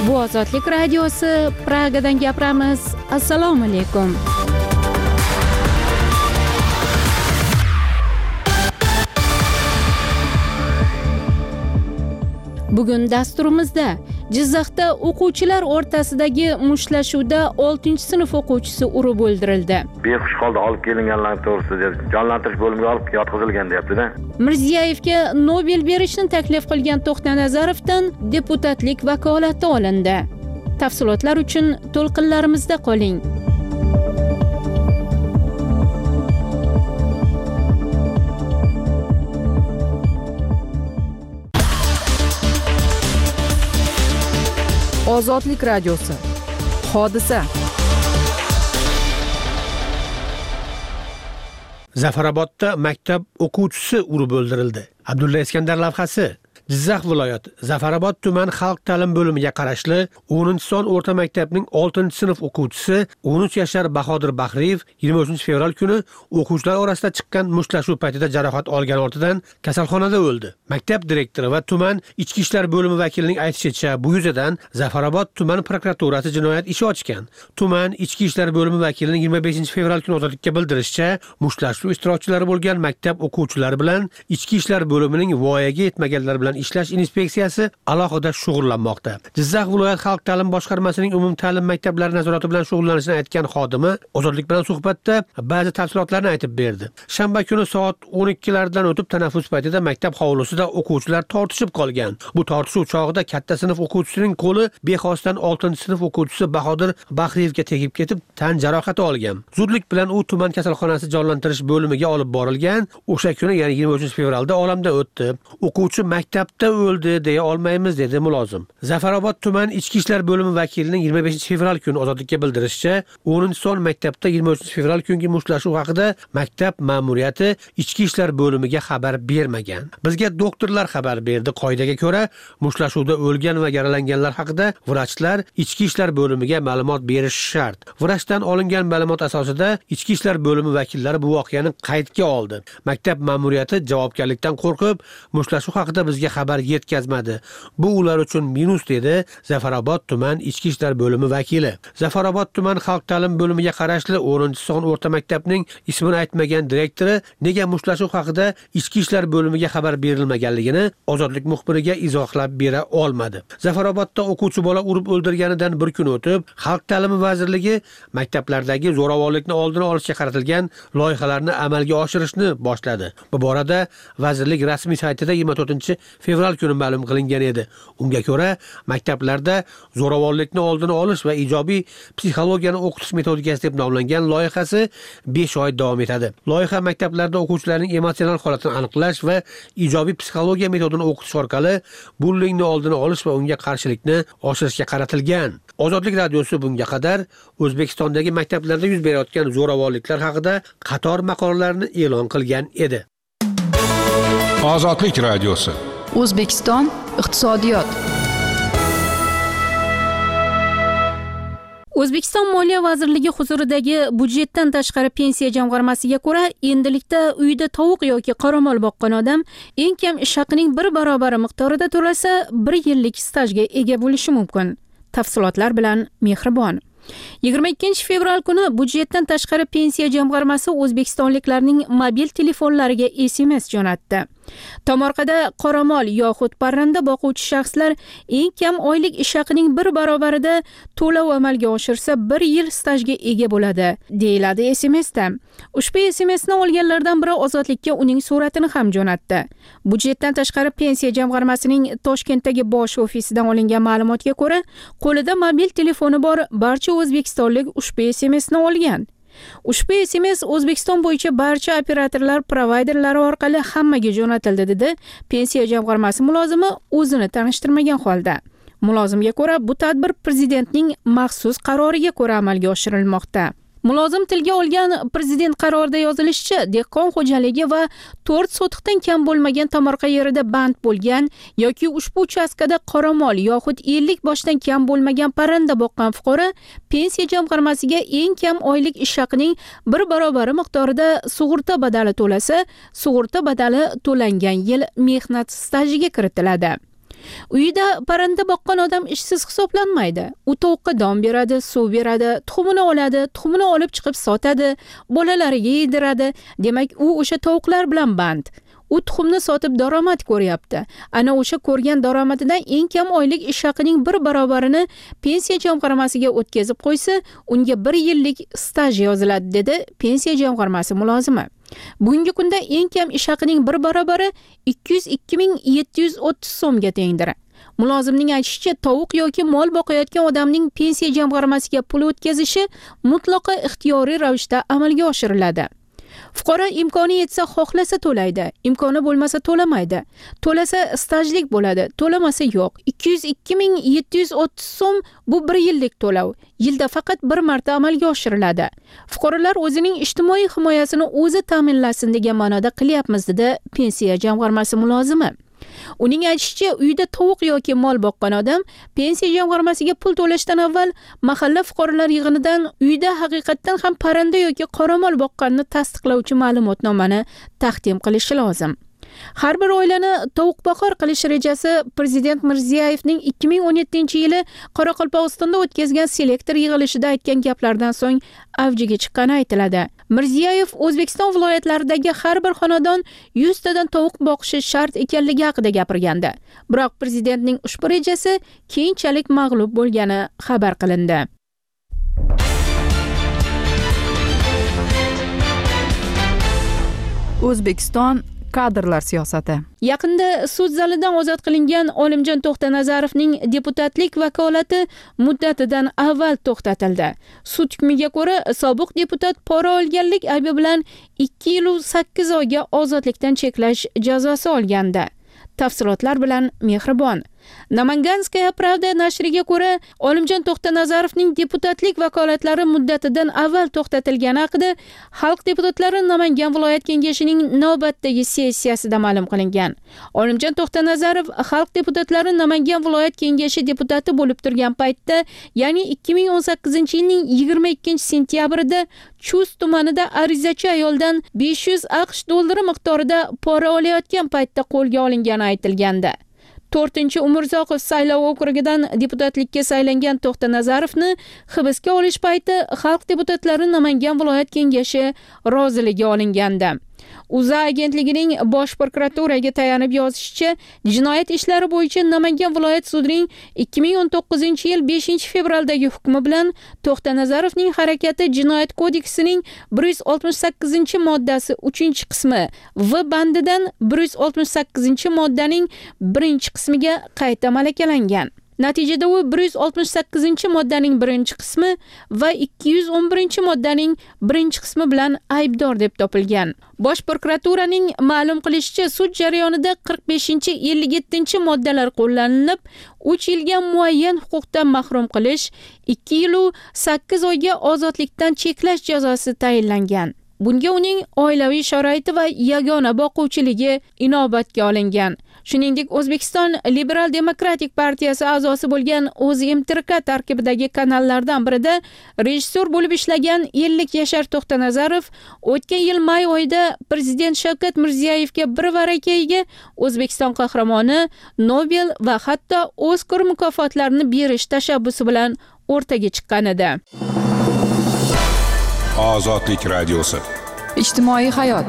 Bu Ozodlik radiosi, Pragadan gapiramiz. Assalomu alaykum. Bugun dasturimizda Jizzaxda o'quvchilar o'rtasidagi mushtlashuvda 6-sinf o'quvchisi urib o'ldirildi. Behush holda olib kelinganlar to'g'risida jonlantirish bo'limiga olib yotqizilgan deyapti-da. Mirziyevga Nobel berishni taklif qilgan To'xtanazarovdan deputatlik vakolati olindi. Tafsilotlar uchun to'lqinlarimizda qoling. Ozodlik radiosi. Hodisa. Zafarobodda maktab o'quvchisi urib o'ldirildi. Abdulla Iskandar lavhasi. Jizzax viloyati Zafarobod tuman xalq ta'lim bo'limiga qarashli 10-son o'rta maktabning 6-sinf o'quvchisi 13 yashar Bahodir Bahriyev 23-fevral kuni o'quvchilar orasida chiqqan mushtlashuv paytida jarohat olgani ortidan kasalxonada o'ldi. Maktab direktori va tuman ichki ishlar bo'limi vakilining aytishicha, bu yuzadan Zafarobod tuman prokuraturasi jinoyat ishi ochgan. Tuman ichki ishlar bo'limi vakilining 25-fevral kuni ozodlikka bildirishicha, mushtlashuv ishtirokchilari bo'lgan maktab o'quvchilari bilan ichki ishlar bo'limining voyaga yetmaganlar bilan ishlash inspeksiyasi alohida shug'ullanmoqda. Jizzax viloyat xalq ta'lim boshqarmasining umumta'lim maktablari nazorati bilan shug'ullanishini aytgan xodimi Ozodlik bilan suhbatda ba'zi tafsilotlarni aytib berdi. Shanba kuni soat 12lardan o'tib tanaffus paytida maktab hovlisida o'quvchilar tortishib qolgan. Bu tortishuv chog'ida katta sinf o'quvchisining qo'li bexosdan 6-sinf o'quvchisi Bahodir Bahriyevga tegib ketib, tan jarohati olgan. Zudlik bilan u tuman kasalxonasi jonlantirish bo'limiga olib borilgan. O'sha kuni, ya'ni 23-fevralda olamdan o'tdi. O'quvchi maktabda o'ldi deya olmaymiz, dedi mulozim. Zafarobod tuman ichki ishlar bo'limi vakilining 25-fevral kuni ozodlikka bildirishicha, 10-son maktabda 23-fevral kungi mushtlashuv haqida maktab ma'muriyati ichki ishlar bo'limiga xabar bermagan. Bizga doktorlar xabar berdi. Qoidaga ko'ra, mushtashuvda o'lgan va yaralanganlar haqida vrachlar ichki ishlar bo'limiga ma'lumot berish shart. Vrachdan olingan ma'lumot asosida ichki ishlar bo'limi vakillari bu voqeani qaydga oldi. Maktab ma'muriyati javobgarlikdan qo'rqib, mushtlashuv haqida bizga xabar yetkazmadi. Bu ular uchun minus, dedi Zafarobod tuman ichki ishlar bo'limi vakili. Zafarobod tuman xalq ta'lim bo'limiga qarashli 10-son o'rta maktabning ismini aytmagan direktori nega mushtlashuv haqida ichki ishlar bo'limiga xabar berilmaganligini Ozodlik muxbiriga izohlab bera olmadi. Zafarobodda o'quvchi bola urib o'ldirganidan bir kun o'tib, Xalq ta'limi vazirligi maktablardagi zo'ravonlikni oldini olishga qaratilgan loyihalarni amalga oshirishni boshladi. Bu borada vazirlik rasmiy saytida 24-fevral kuni ma'lum qilingan edi. Unga ko'ra, maktablarda zo'ravonlikni oldini olish va ijobiy psixologiyani o'qitish metodikasi deb nomlangan loyihasi 5 oy davom etadi. Loyiha maktablarda o'quvchilarning emotsional holatini aniqlash va ijobiy psixologiya metodini o'qitish orqali bullingni oldini olish va unga qarshilikni oshirishga qaratilgan. Ozodlik radiosi bunga qadar O'zbekistondagi maktablarda yuz berayotgan zo'ravonliklar haqida qator maqolalarni e'lon qilgan edi. Ozodlik radiosi. O'zbekiston iqtisodiyot. O'zbekiston Moliya vazirligi huzuridagi budjetdan tashqari pensiya jamg'armasiga ko'ra, endilikda uyda tovuq yoki qoramol boqqan odam eng kam ish haqining 1 barobari miqdorida to'lasa, 1 yillik stajga ega bo'lishi mumkin. Tafsilotlar bilan Mehribon. 22-fevral kuni budjetdan tashqari pensiya jamg'armasi o'zbekistonliklarning mobil telefonlariga SMS jo'natdi. Tomorqada qoramol yoxud parranda boquvchi shaxslar eng kam oylik ish haqining 1 barobarida to'lov amalga oshirsa 1 yil stajga ega bo'ladi, deyiladi SMSda. Ushbu SMSni olganlardan biri Ozodlikka uning suratini ham jo'natdi. Budjetdan tashqari pensiya jamg'armasining Toshkentdagi bosh ofisidan olingan ma'lumotga ko'ra, qo'lida mobil telefoni bor barcha o'zbekistonlik ushbu SMSni olgan. Ushbu SMS O'zbekiston bo'yicha barcha operatorlar provayderlari orqali hammaga jo'natildi, dedi pensiya jamg'armasi mulozimi o'zini tanishtirmagan holda. Mulozimga ko'ra, bu tadbir prezidentning maxsus qaroriga ko'ra amalga oshirilmoqda. Mulozim tilga olgan prezident qarorida yozilishicha, dehqon xo'jaligi va 4 sotixdan kam bo'lmagan tomorqa yerida band bo'lgan yoki ushbu uchastkada qoramol yoxud 50 boshdan kam bo'lmagan parranda boqqan fuqaro pensiya jamg'armasiga eng kam oylik ish haqining 1 barobari miqdorida sug'urta badali to'lasa, sug'urta badali to'langan yil mehnat stajiga kiritiladi. Uyida parranda boqqan odam ishsiz hisoblanmaydi. U tovuqqa don beradi, suv beradi, tuxumini oladi, tuxumini olib chiqib sotadi, bolalariga yediradi. Demak, u o'sha tovuqlar bilan band. U tuxumni sotib daromad ko'ryapti. Ana o'sha ko'rgan daromadidan eng kam oylik ish haqining bir barobarini pensiya jamg'armasiga o'tkazib qo'ysa, unga 1 yillik staj yoziladi, dedi pensiya jamg'armasi mulozimi. Bugungi kunda eng kam ish haqining bir barobari 202.730 so'mga tengdir. Mulozimning aytishicha, tovuq yoki mol boqayotgan odamning pensiya jamg'armasiga pul o'tkazishi mutlaqo ixtiyoriy ravishda amalga oshiriladi. Fuqaro imkoni yetsa xohlasa to'laydi, imkoni bo'lmasa to'lamaydi. To'lasa stajlik bo'ladi, to'lamasa yo'q. 202.730 so'm bu 1 yillik to'lov. Yilda faqat 1 marta amalga oshiriladi. Fuqarolar o'zining ijtimoiy himoyasini o'zi ta'minlasin degan ma'noda qilyapmiz, dedi pensiya jamg'armasi mulozimi. Uning aytishicha, uyda tovuq yoki mol boqqan odam pensiya jamg'armasiga pul to'lashdan avval mahalla fuqarolar yig'inidan uyda haqiqatdan ham parranda yoki qoramol boqqanini tasdiqlovchi ma'lumotnomani taqdim qilishi lozim. Har bir oilani tovuqboqar qilish rejasi Prezident Mirziyoyevning 2017-yili Qoraqalpog'istonda o'tkazgan selektor yig'ilishida aytgan gaplardan so'ng avjiga chiqqani aytiladi. Mirziyoyev O'zbekiston viloyatlaridagi har bir xonadon 100 tadan tovuq boqishi shart ekanligi haqida gapirgandi. Biroq prezidentning ushbu rejasi keyinchalik mag'lub bo'lgani xabar qilindi. O'zbekiston kadrlar siyosati. Yaqinda sud zalidan ozod qilingan Olimjon To'xtanazarovning deputatlik vakolati muddatidan avval to'xtatildi. Sud hukmiga ko'ra, sobiq deputat pora olganlik aybi bilan 2 yil 8 oyga ozodlikdan cheklash jazosi olgandi. Tafsilotlar bilan Mehribon. Namanganskaya Pravda nashriga ko'ra, Olimjon To'xtanazarovning deputatlik vakolatlari muddatidan avval to'xtatilgani haqida Xalq deputatlari Namangan viloyat kengashining navbatdagi sessiyasida ma'lum qilingan. Olimjon To'xtanazarov Xalq deputatlari Namangan viloyat kengashi deputati bo'lib turgan paytda, ya'ni 2018-yilning 22-sentyabrida Chust tumanida arizachi ayoldan 500 AQSh dollari miqdorida pora olayotgan paytda qo'lga olingani aytilgandi. 4-Umurzoqov saylov okrugidan deputatlikka saylangan To'xtanazarovni hibsga olish payti Xalq deputatlari Namangan viloyat kengashi roziligi olingandi. UZA agentligining bosh prokuraturaga tayanib yozishicha, jinoyat ishlari bo'yicha Namangan viloyat sudining 2019-yil 5-fevraldagi hukmi bilan To'xtanazarovning harakati Jinoyat kodeksining 168-moddasi 3-qismi V bandidan 168-moddaning 1-qismiga qayta malakalangan. Natijada u 168-moddaning 1-qismi va 211-moddaning 1-qismi bilan aybdor deb topilgan. Bosh prokuraturaning ma'lum qilishicha, sud jarayonida 45-57-moddalar qo'llanilib, 3 yilga muayyan huquqdan mahrum qilish, 2 yil 8 oyga ozodlikdan cheklash jazosi tayinlangan. Bunga uning oilaviy sharoiti va yagona boquvchiligi inobatga olingan. Shuningdek, O'zbekiston Liberal Demokratik partiyasi a'zosi bo'lgan O'zMTRK tarkibidagi kanallardan birida rejissyor bo'lib ishlagan 50 yashar To'xtanazarov o'tgan yil may oyida Prezident Shavkat Mirziyoyevga bir varakayiga O'zbekiston qahramoni, Nobel va hatto Oskar mukofotlarini berish tashabbusi bilan o'rtaga chiqqan edi. Ozodlik radiosi. Ijtimoiy hayot.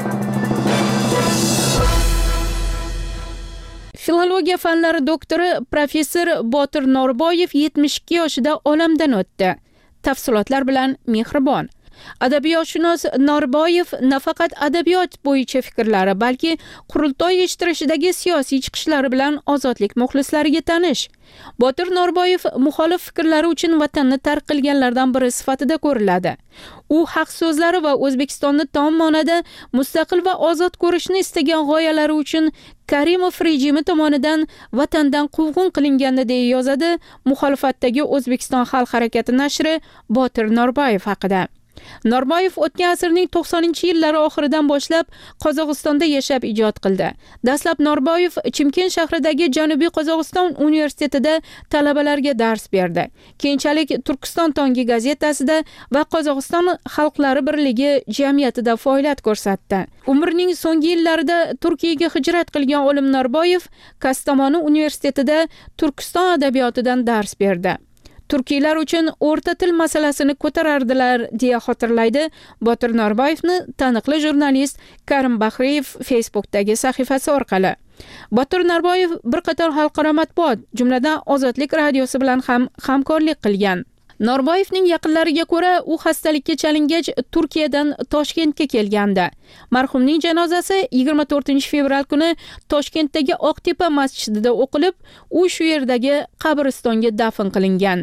Filologiya fanlari doktori professor Botir Norboyev 72 yoshida olamdan o'tdi. Tafsilotlar bilan Mehribon. Adabiyotshunos Norboyev nafaqat adabiyot bo'yicha fikrlari, balki qurultoy ishtirokidagi siyosiy chiqishlari bilan ozodlik muxlislariga tanish. Botir Norboyev muxolif fikrlari uchun vatanni tark qilganlardan biri sifatida ko'riladi. U haq so'zlari va O'zbekistonni tom ma'noda mustaqil va ozod ko'rishni istagan g'oyalari uchun Karimov rejimi tomonidan vatandan quvg'in qilingandi deya yozadi muxolifatdagi O'zbekiston xalq harakati nashri Botir Norboyev haqida. Norboyev o'tgan asrning 90-yillari oxiridan boshlab Qozog'istonda yashab ijod qildi. Dastlab Norboyev Chimkent shahridagi Janubiy Qozog'iston universitetida talabalarga dars berdi. Keyinchalik Turkiston tongi gazetasida va Qozog'iston xalqlari birligi jamiyatida faoliyat ko'rsatdi. Umrining so'nggi yillarida Turkiyaga hijrat qilgan olim Norboyev Kastamonu universitetida Turkiston adabiyotidan dars berdi. Turkiylar uchun o'rta til masalasini ko'tarardilar, deya xotirlaydi Botir Norboyevni taniqli jurnalist Karim Bahriyev Facebookdagi sahifasi orqali. Botir Norboyev bir qator xalqaro matbuot, jumladan Ozodlik radiosi bilan ham hamkorlik qilgan. Norboyevning yaqinlariga ko'ra, u xastalikka chalingach Turkiyadan Toshkentga kelgandi. Marhumning janozasi 24-fevral kuni Toshkentdagi Oqtepa masjidida o'qilib, u shu yerdagi qabristonga dafn qilingan.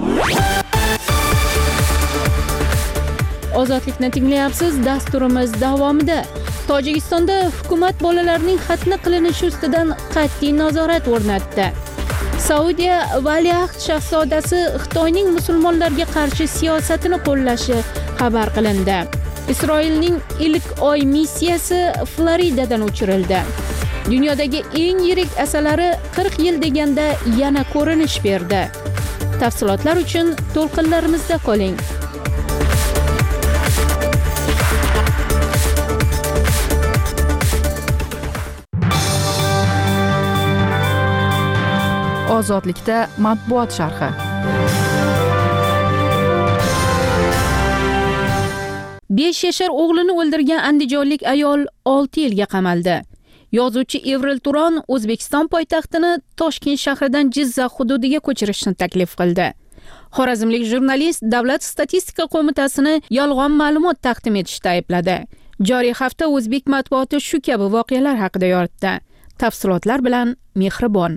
Ozodlikni tinglayapsiz. Dasturimiz davomida Tojikistonda hukumat bolalarning xatna qilinishi ustidan qat'iy nazorat o'rnatdi. Saudiya valiahd shahzodasi Xitoyning musulmonlarga qarshi siyosatini qo'llashi xabar qilindi. Isroilning ilk oy missiyasi Floridadan uchirildi. Dunyodagi eng yirik asalari 40 yil deganda yana ko'rinish berdi. Tafsilotlar uchun to'lqinlarimizda qoling. Ozodlikda matbuot sharhi. Besh yashar o'g'lini o'ldirgan andijonlik ayol 6 yilga qamaldi. Yozuvchi Evril Turon O'zbekiston poytaxtini Toshkent shahridan Jizzax hududiga ko'chirishni taklif qildi. Xorazmlik jurnalist Davlat statistika qo'mitasini yolg'on ma'lumot taqdim etishda aybladi. Joriy hafta o'zbek matbuoti shu kabi voqealar haqida yoritdi. Tafsilotlar bilan Mehribon.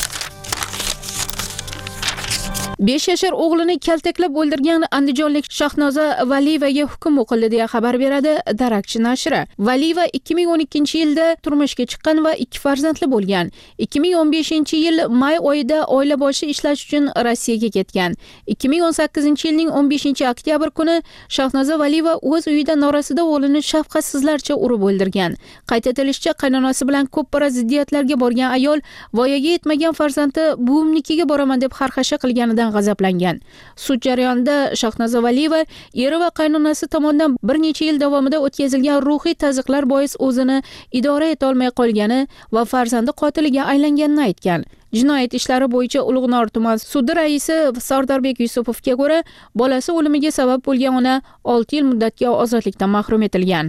5 yashar o'g'lini kaltaklab o'ldirgan andijonlik Shahnoza Valiyevaga hukm o'qildi deya xabar beradi Darakchi nashri. Valiyeva 2012-yilda turmushga chiqqan va 2 farzandli bo'lgan. 2015-yil may oyida oila boshi ishlash uchun Rossiyaga ketgan. 2018-yilning 15-oktyabr kuni Shahnoza Valiyeva o'z uyida norasida o'g'lini shafqatsizlarcha urib o'ldirgan. Qayd etilishicha, qaynonasi bilan ko'p bora ziddiyatlarga borgan ayol voyaga yetmagan farzandi buvimnikiga boraman deb xarxasha qilganidan g'azablangan. Sud jarayonida Shahnoza Valiyeva eri va qaynonasi tomonidan bir necha yil davomida o'tkazilgan ruhiy tazyiqlar bois o'zini idora eta olmay qolgani va farzandi qotiliga aylanganini aytgan. Jinoyat ishlari bo'yicha Ulug'nor tuman sudi raisi Sardorbek Yusupovga ko'ra, bolasi o'limiga sabab bo'lgan ona 6 yil muddatga ozodlikdan mahrum etilgan.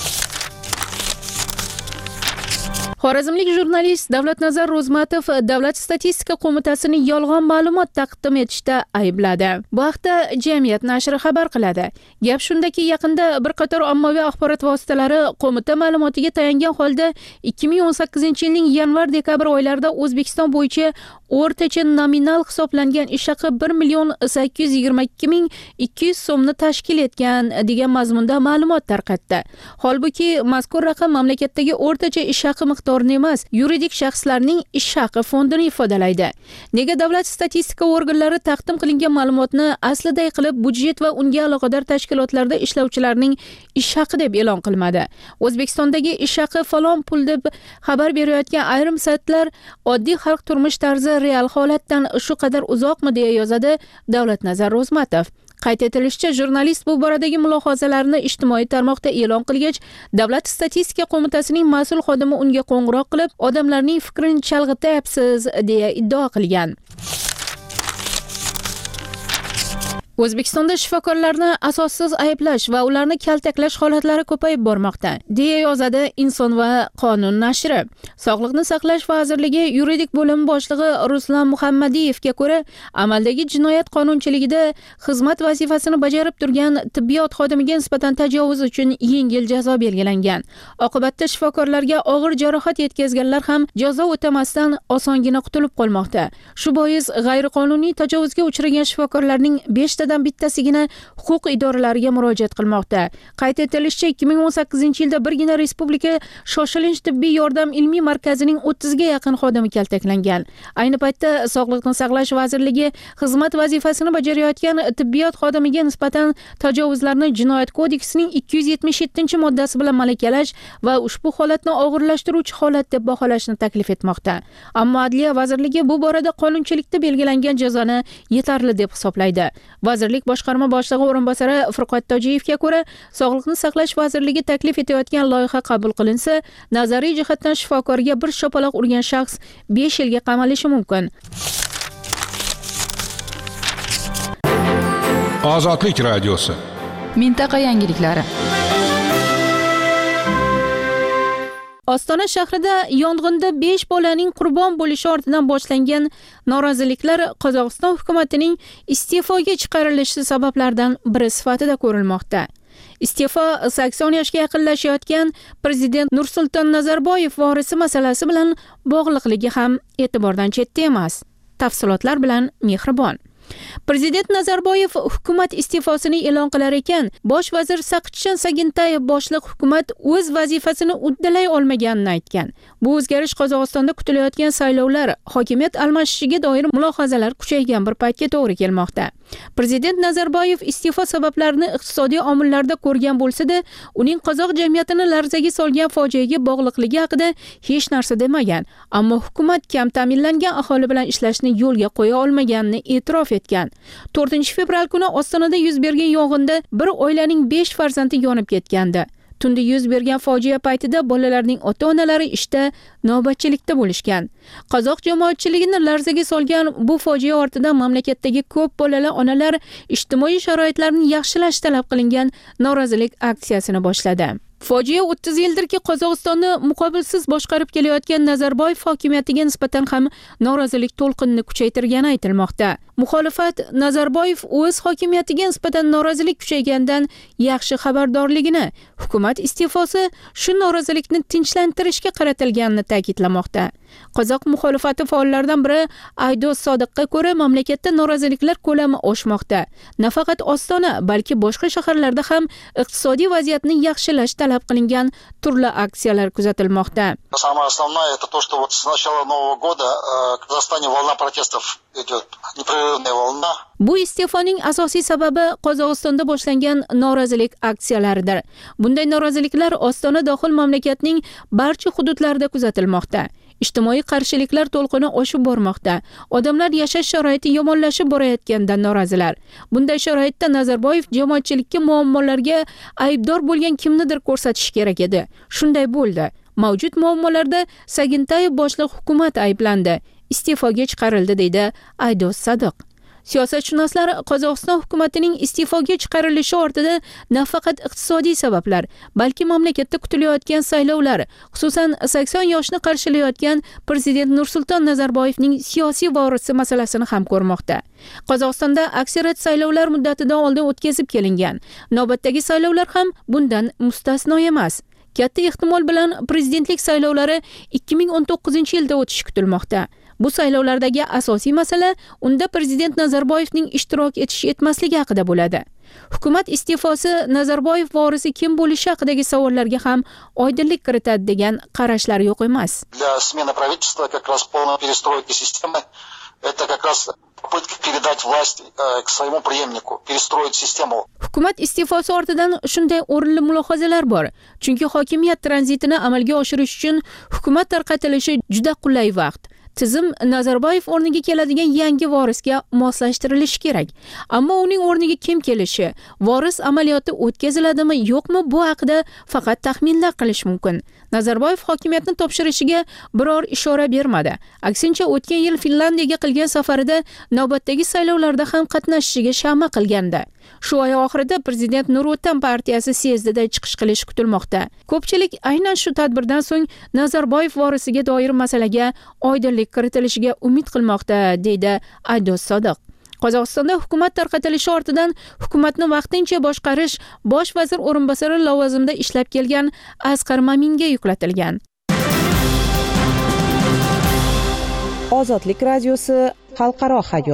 Xorazmlik jurnalist Davlatnazar Ro'zmatov Davlat statistika qo'mitasini yolg'on ma'lumot taqdim etishda aybladi. Bu haqda Jamiyat nashri xabar qiladi. Gap shundaki, yaqinda bir qator ommaviy axborot vositalari qo'mita ma'lumotiga tayangan holda 2018-yilning yanvar-dekabr oylarida O'zbekiston bo'yicha o'rtacha nominal hisoblangan ish haqi 1,822,200 so'mni tashkil etgan degan mazmunda ma'lumot tarqatdi. Holbuki mazkur raqam mamlakatdagi o'rtacha ish haqi miqdorini emas, yuridik shaxslarning ish haqi fondini ifodalaydi. Nega davlat statistika organlari taqdim qilingan ma'lumotni aslida qilib budjet va unga aloqador tashkilotlarda ishlovchilarning ish haqi deb e'lon qilmadi? O'zbekistondagi ish haqi falon pul deb xabar berayotgan ayrim saytlar oddiy xalq turmush tarzi real holatdan shu qadar uzoqmi, deya yozadi Davlatnazar Ro'zmatov. Qayd etilishicha, jurnalist bu boradagi mulohazalarini ijtimoiy tarmoqda e'lon qilgach, Davlat statistika qo'mitasining mas'ul xodimi unga qo'ng'iroq qilib, odamlarning fikrini chalg'ityapsiz deya iddao qilgan. O'zbekistonda shifokorlarni asossiz ayblash va ularni kaltaklash holatlari ko'payib bormoqda, deya yozadi Inson va qonun nashri. Sog'liqni saqlash vazirligi yuridik bo'limi boshlig'i Ruslan Muhammadiyevga ko'ra, amaldagi jinoyat qonunchiligida xizmat vazifasini bajarib turgan tibbiyot xodimiga nisbatan tajovuz uchun yengil jazo belgilangan. Oqibatda shifokorlarga og'ir jarohat yetkazganlar ham jazo o'tamasdan osongina qutulib qolmoqda. Shu bois g'ayriqonuniy tajovuzga uchragan shifokorlarning 5 tadan idoralaridan bittasigina huquq idoralariga murojaat qilmoqda. Qayd etilishicha, 2018-yilda birgina respublika shoshilinch tibbiy yordam ilmiy markazining 30 ga yaqin xodimi kaltaklangan. Ayni paytda Sog'liqni saqlash vazirligi xizmat vazifasini bajarayotgan tibbiyot xodimiga nisbatan tajovuzlarni Jinoyat kodeksining 277-moddasi bilan malakalash va ushbu holatni og'irlashtiruvchi holat deb baholashni taklif etmoqda. Ammo Adliya vazirligi bu borada qonunchilikda belgilangan jazoni yetarli deb hisoblaydi. Vazirlik boshqarma boshlig'i o'rinbosari Furqat Tojiyevga ko'ra, Sog'liqni saqlash vazirligi taklif etayotgan loyiha qabul qilinsa, nazariy jihatdan shifokorga bir shapaloq urgan shaxs 5 yilga qamalishi mumkin. Ozodlik radiosi. Mintaqa yangiliklari. Ostona shahrida yong'inda 5 bolaning qurbon bo'lishi ortidan boshlangan noroziliklar Qozog'iston hukumatining iste'foga chiqarilishi sabablaridan biri sifatida ko'rilmoqda. Iste'fo 80 yoshga yaqinlashayotgan prezident Nursulton Nazarboyev vorisi masalasi bilan bog'liqligi ham e'tibordan chetda emas. Tafsilotlar bilan Mehribon. Prezident Nazarboyev hukumat iste'fosini e'lon qilar ekan, bosh vazir Saqichan Sagintayev boshliq hukumat o'z vazifasini uddalay olmaganini aytgan. Bu o'zgarish Qozog'istonda kutilayotgan saylovlar, hokimiyat almashishiga doir mulohazalar kuchaygan bir paytga to'g'ri kelmoqda. Prezident Nazarboyev iste'fo sabablarini iqtisodiy omillarda ko'rgan bo'lsa-da, uning qozoq jamiyatini larzaga solgan fojiaga bog'liqligi haqida hech narsa demagan. Ammo hukumat kam ta'minlangan aholi bilan ishlashni yo'lga qo'ya olmaganini e'tirof etgan. 4-fevral kuni Ostonada yuz bergan yong'inda bir oilaning 5 farzandi yonib ketgandi. Tunda yuz bergan fojia paytida bolalarning ota-onalari ishda navbatchilikda bo'lishgan. Qozoq jamoatchiligini larzaga solgan bu fojia ortidan mamlakatdagi ko'p bolali onalar ijtimoiy sharoitlarni yaxshilash talab qilingan norozilik aksiyasini boshladi. Fojia 30 yildirki Qozog'istonni muqobilsiz boshqarib kelayotgan Nazarboyev hokimiyatiga nisbatan ham norozilik to'lqinini kuchaytirgani aytilmoqda. Muxolifat Nazarboyev o'z hokimiyatiga nisbatan norozilik kuchaygandan yaxshi xabardorligini, hukumat iste'fosi shu norozilikni tinchlantirishga qaratilganini ta'kidlamoqda. Qozoq muxolifati faollaridan biri Aydos Sodiqqa ko'ra, mamlakatda noroziliklar ko'lami oshmoqda. Nafaqat Ostona, balki boshqa shaharlarda ham iqtisodiy vaziyatni yaxshilash talab qilingan turli aksiyalar kuzatilmoqda. Самое основное это то, что вот с начала Нового года в Казахстане волна протестов идет, непрерывная волна. Bu iste'foning asosiy sababi Qozog'istonda boshlangan norozilik aksiyalaridir. Bunday noroziliklar Ostona dohil mamlakatning barcha hududlarida kuzatilmoqda. Ijtimoiy qarshiliklar to'lqini oshib bormoqda. Odamlar yashash sharoiti yomonlashib borayotganidan norozilar. Bunday sharoitda Nazarboyev jamoatchilikka muammolarga aybdor bo'lgan kimnidir ko'rsatish kerak edi. Shunday bo'ldi. Mavjud muammolarda Sagintayev boshliq hukumat ayblandi. Iste'foga chiqarildi, deydi Aydos Sodiq. Siyosatshunoslar Qozog'iston hukumatining iste'foga chiqarilishi ortida nafaqat iqtisodiy sabablar, balki mamlakatda kutilayotgan saylovlar, xususan 80 yoshni qarshilayotgan prezident Nursulton Nazarboyevning siyosiy vorisi masalasini ham ko'rmoqda. Qozog'istonda aksariyat saylovlar muddatidan oldin o'tkazib kelingan. Navbatdagi saylovlar ham bundan mustasno emas. Katta ehtimol bilan prezidentlik saylovlari 2019-yilda o'tishi kutilmoqda. Bu saylovlardagi asosiy masala unda prezident Nazarboyevning ishtirok etish etmasligi haqida bo'ladi. Hukumat iste'fosi Nazarboyev vorisi kim bo'lishi haqidagi savollarga ham oydinlik kiritadi degan qarashlar yo'q emas. Для смены правительства как раз полной перестройки системы это как раз попытка передать власть к своему преемнику, перестроить систему. Hukumat iste'fosi ortidan shunday o'rinli mulohazalar bor. Chunki hokimiyat tranzitini amalga oshirish uchun hukumat tarqatilishi juda qulay vaqt. Tizim Nazarboyev o'rniga keladigan yangi vorisga moslashtirilishi kerak. Ammo uning o'rniga kim kelishi, voris amaliyoti o'tkaziladimi, yo'qmi, bu haqida faqat taxminlar qilish mumkin. Nazarboyev hokimiyatni topshirishiga biror ishora bermadi. Aksincha, o'tgan yil Finlandiyaga qilgan safarida navbatdagi saylovlarda ham qatnashishiga shama qilgandi. Shu oy oxirida prezident Nur O'tan partiyasi syezdida chiqish qilishi kutilmoqda. Ko'pchilik aynan shu tadbirdan so'ng Nazarboyev vorisiga doir masalaga oydinlik kiritilishiga umid qilmoqda, deydi Aydos Sodiq. Qozog'istonda hukumat tarqatilishi ortidan hukumatni vaqtincha boshqarish bosh vazir o'rinbosari lavozimida ishlab kelgan Asqar Maminga yuklatilgan. Ozodlik radiosi xalqaro hayot.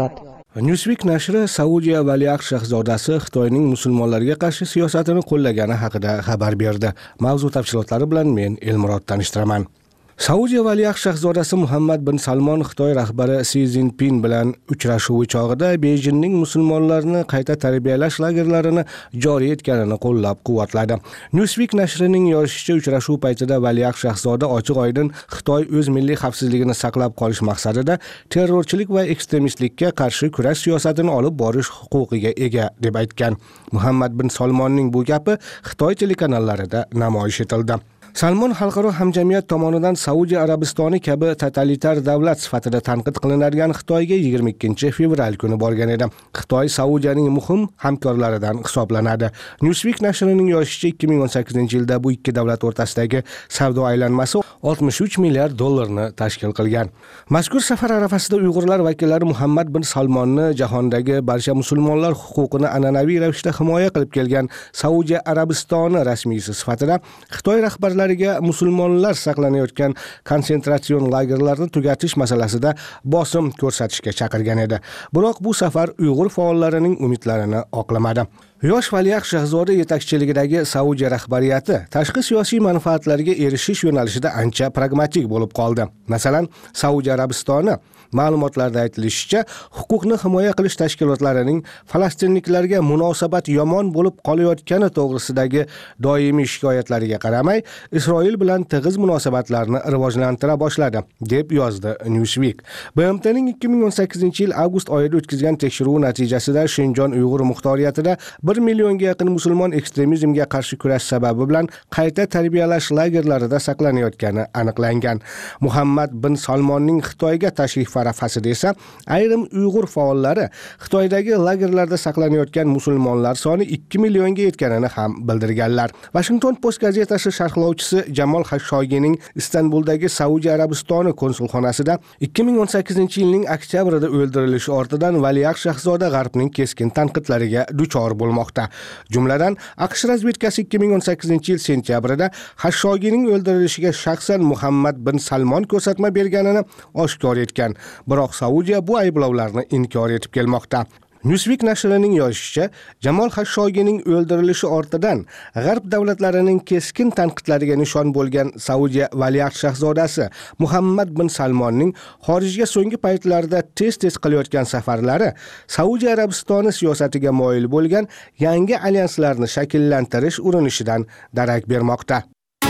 Newsweek nashri Saudiya valiahd shahzodasi Xitoyning musulmonlarga qarshi siyosatini qo'llagani haqida xabar berdi. Mavzu tafsilotlari bilan men Elmurod tanishtiraman. Saudiya valiahd shahzodasi Muhammad bin Salmon Xitoy rahbari Si Zinpin bilan uchrashuvi chog'ida Beijingning musulmonlarni qayta tarbiyalash lagerlarini joriy etganini qo'llab-quvvatladi. Newsweek nashrining yozishicha, uchrashuv paytida valiahd shahzoda ochiq-oydin Xitoy o'z milliy xavfsizligini saqlab qolish maqsadida terrorchilik va ekstremistlikka qarshi kurash siyosatini olib borish huquqiga ega deb aytgan. Muhammad bin Salmonning bu gapi Xitoy telekanallarida namoyish etildi. Salmon xalqaro hamjamiyat tomonidan Saudiya Arabistoni kabi totalitar davlat sifatida tanqid qilinadigan Xitoyga 22 fevral kuni borgan edi. Xitoy Saudiyaning muhim hamkorlaridan hisoblanadi. Newsweek nashrining yozishicha, 2018-yilda bu ikki davlat o'rtasidagi savdo aylanmasi 63 milliard dollarni tashkil qilgan. Mazkur safar arafasida Uyg'urlar vakillari Muhammad bin Salmonni jahondagi barcha musulmonlar huquqini an'anaviy ravishda himoya qilib kelgan Saudiya Arabistoni rasmiysi sifatida Xitoy rahbarlari musulmonlar saqlanayotgan konsentratsiyon lagerlarini tugatish masalasida bosim ko'rsatishga chaqirgan edi. Biroq bu safar Uyg'ur faollarining umidlarini oqlamadi. Yosh valiahd shahzoda yetakchiligidagi Saudiya rahbariyati tashqi siyosiy manfaatlarga erishish yo'nalishida ancha pragmatik bo'lib qoldi. Masalan, Saudiya Arabistoni ma'lumotlarda aytilishicha, huquqni himoya qilish tashkilotlarining falastinliklarga munosabat yomon bo'lib qolayotgani to'g'risidagi doimiy shikoyatlariga qaramay, Isroil bilan tig'iz munosabatlarni rivojlantira boshladi, deb yozdi Newsweek. BMTning 2018-yil avgust oyida o'tkazgan tekshiruv natijasida Shinjon Uyg'ur muxtoriyatida 1 millionga yaqin musulmon ekstremizmga qarshi kurash sababi bilan qayta tarbiyalash lagerlarida saqlanayotgani aniqlangan. Muhammad bin Salmonning Xitoyga tashrif arafasida esa ayrim Uyg'ur faollari Xitoydagi lagerlarda saqlanayotgan musulmonlar soni 2 millionga yetganini ham bildirganlar. Washington Post gazetasi sharhlovchisi Jamol Xashogiyning Istanbuldagi Saudiya Arabistoni konsulxonasida 2018-yilning oktyabrida o'ldirilishi ortidan valiahd shahzoda G'arbning keskin tanqidlariga duchor bo'lmoqda. Jumladan, AQSh razvedkasi 2018-yil sentyabrida Xashogiyning o'ldirilishiga shaxsan Muhammad bin Salmon ko'rsatma berganini oshkor etgan. Biroq Saudiya bu ayblovlarni inkor etib kelmoqda. Newsweek nashrining yozishicha, Jamol Xashogiyning o'ldirilishi ortidan G'arb davlatlarining keskin tanqidlariga nishon bo'lgan Saudiya valiahd shahzodasi Muhammad bin Salmonning xorijga so'nggi paytlarda tez-tez qilayotgan safarlari Saudiya Arabistoni siyosatiga moyil bo'lgan yangi alyanslarni shakllantirish urinishidan darak bermoqda.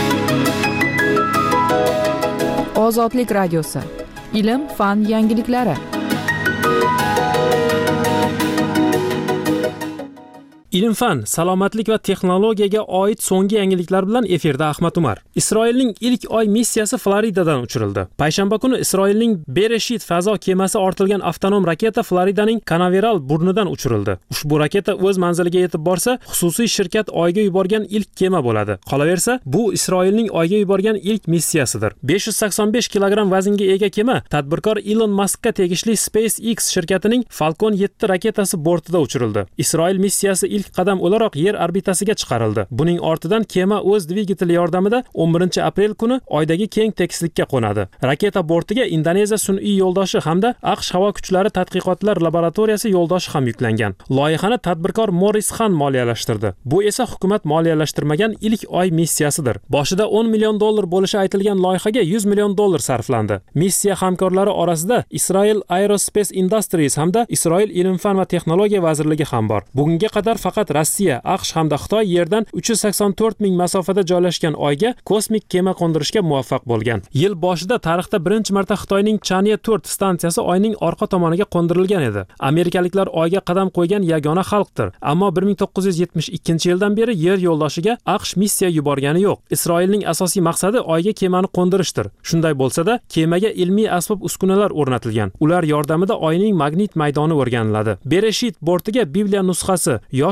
Ozodlik radiosi. Ilm, fan, yangiliklari. Ilm-fan, salomatlik va texnologiyaga oid so'nggi yangiliklar bilan efirda Ahmad Umar. Isroilning ilk oy missiyasi Floridadan uchirildi. Payshanba kuni Isroilning Bereshit fazo kemasi ortilgan avtonom raketa Floridaning Kanaveral burnidan uchirildi. Ushbu raketa o'z manziliga yetib borsa, xususiy shirkat Oyga yuborgan ilk kema bo'ladi. Qolaversa, bu Isroilning Oyga yuborgan ilk missiyasidir. 585 kilogramm vaznga ega kema tadbirkor Elon Muskka tegishli SpaceX shirkatining Falcon 7 raketasi bortida uchirildi. Isroil missiyasi ilk qadam o'laroq yer orbitasiga chiqarildi. Buning ortidan kema o'z dvigateli yordamida 11-aprel kuni Oydagi keng tekislikka qo'nadi. Raketa bortiga Indoneziya sun'iy yo'ldoshi hamda AQSh havo kuchlari tadqiqotlar laboratoriyasi yo'ldoshi ham yuklangan. Loyihani tadbirkor Morris Khan moliyalashtirdi. Bu esa hukumat moliyalashtirmagan ilk oy missiyasidir. Boshida 10 million dollar bo'lishi aytilgan loyihaga 100 million dollar sarflandi. Missiya hamkorlari orasida Israel Aerospace Industries hamda Isroil ilm-fan va texnologiya vazirligi ham bor. Bugunga qadar faqat Rossiya, AQSh hamda Xitoy yerdan 384 ming masofada joylashgan Oyga kosmik kema qo'ndirishga muvaffaq bo'lgan. Yil boshida tarixda birinchi marta Xitoyning Chang'e 4 stansiyasi Oyning orqa tomoniga qo'ndirilgan edi. Amerikaliklar Oyga qadam qo'ygan yagona xalqdir. Ammo 1972-yildan beri yer yo'ldoshiga AQSh missiya yuborgani yo'q. Isroilning asosiy maqsadi Oyga kemani qo'ndirishdir. Shunday bo'lsa-da, kemaga ilmiy asbob-uskunalar o'rnatilgan. Ular yordamida Oyning magnit maydoni o'rganiladi. Bereshit bortiga Bibliya nusxasi, yosh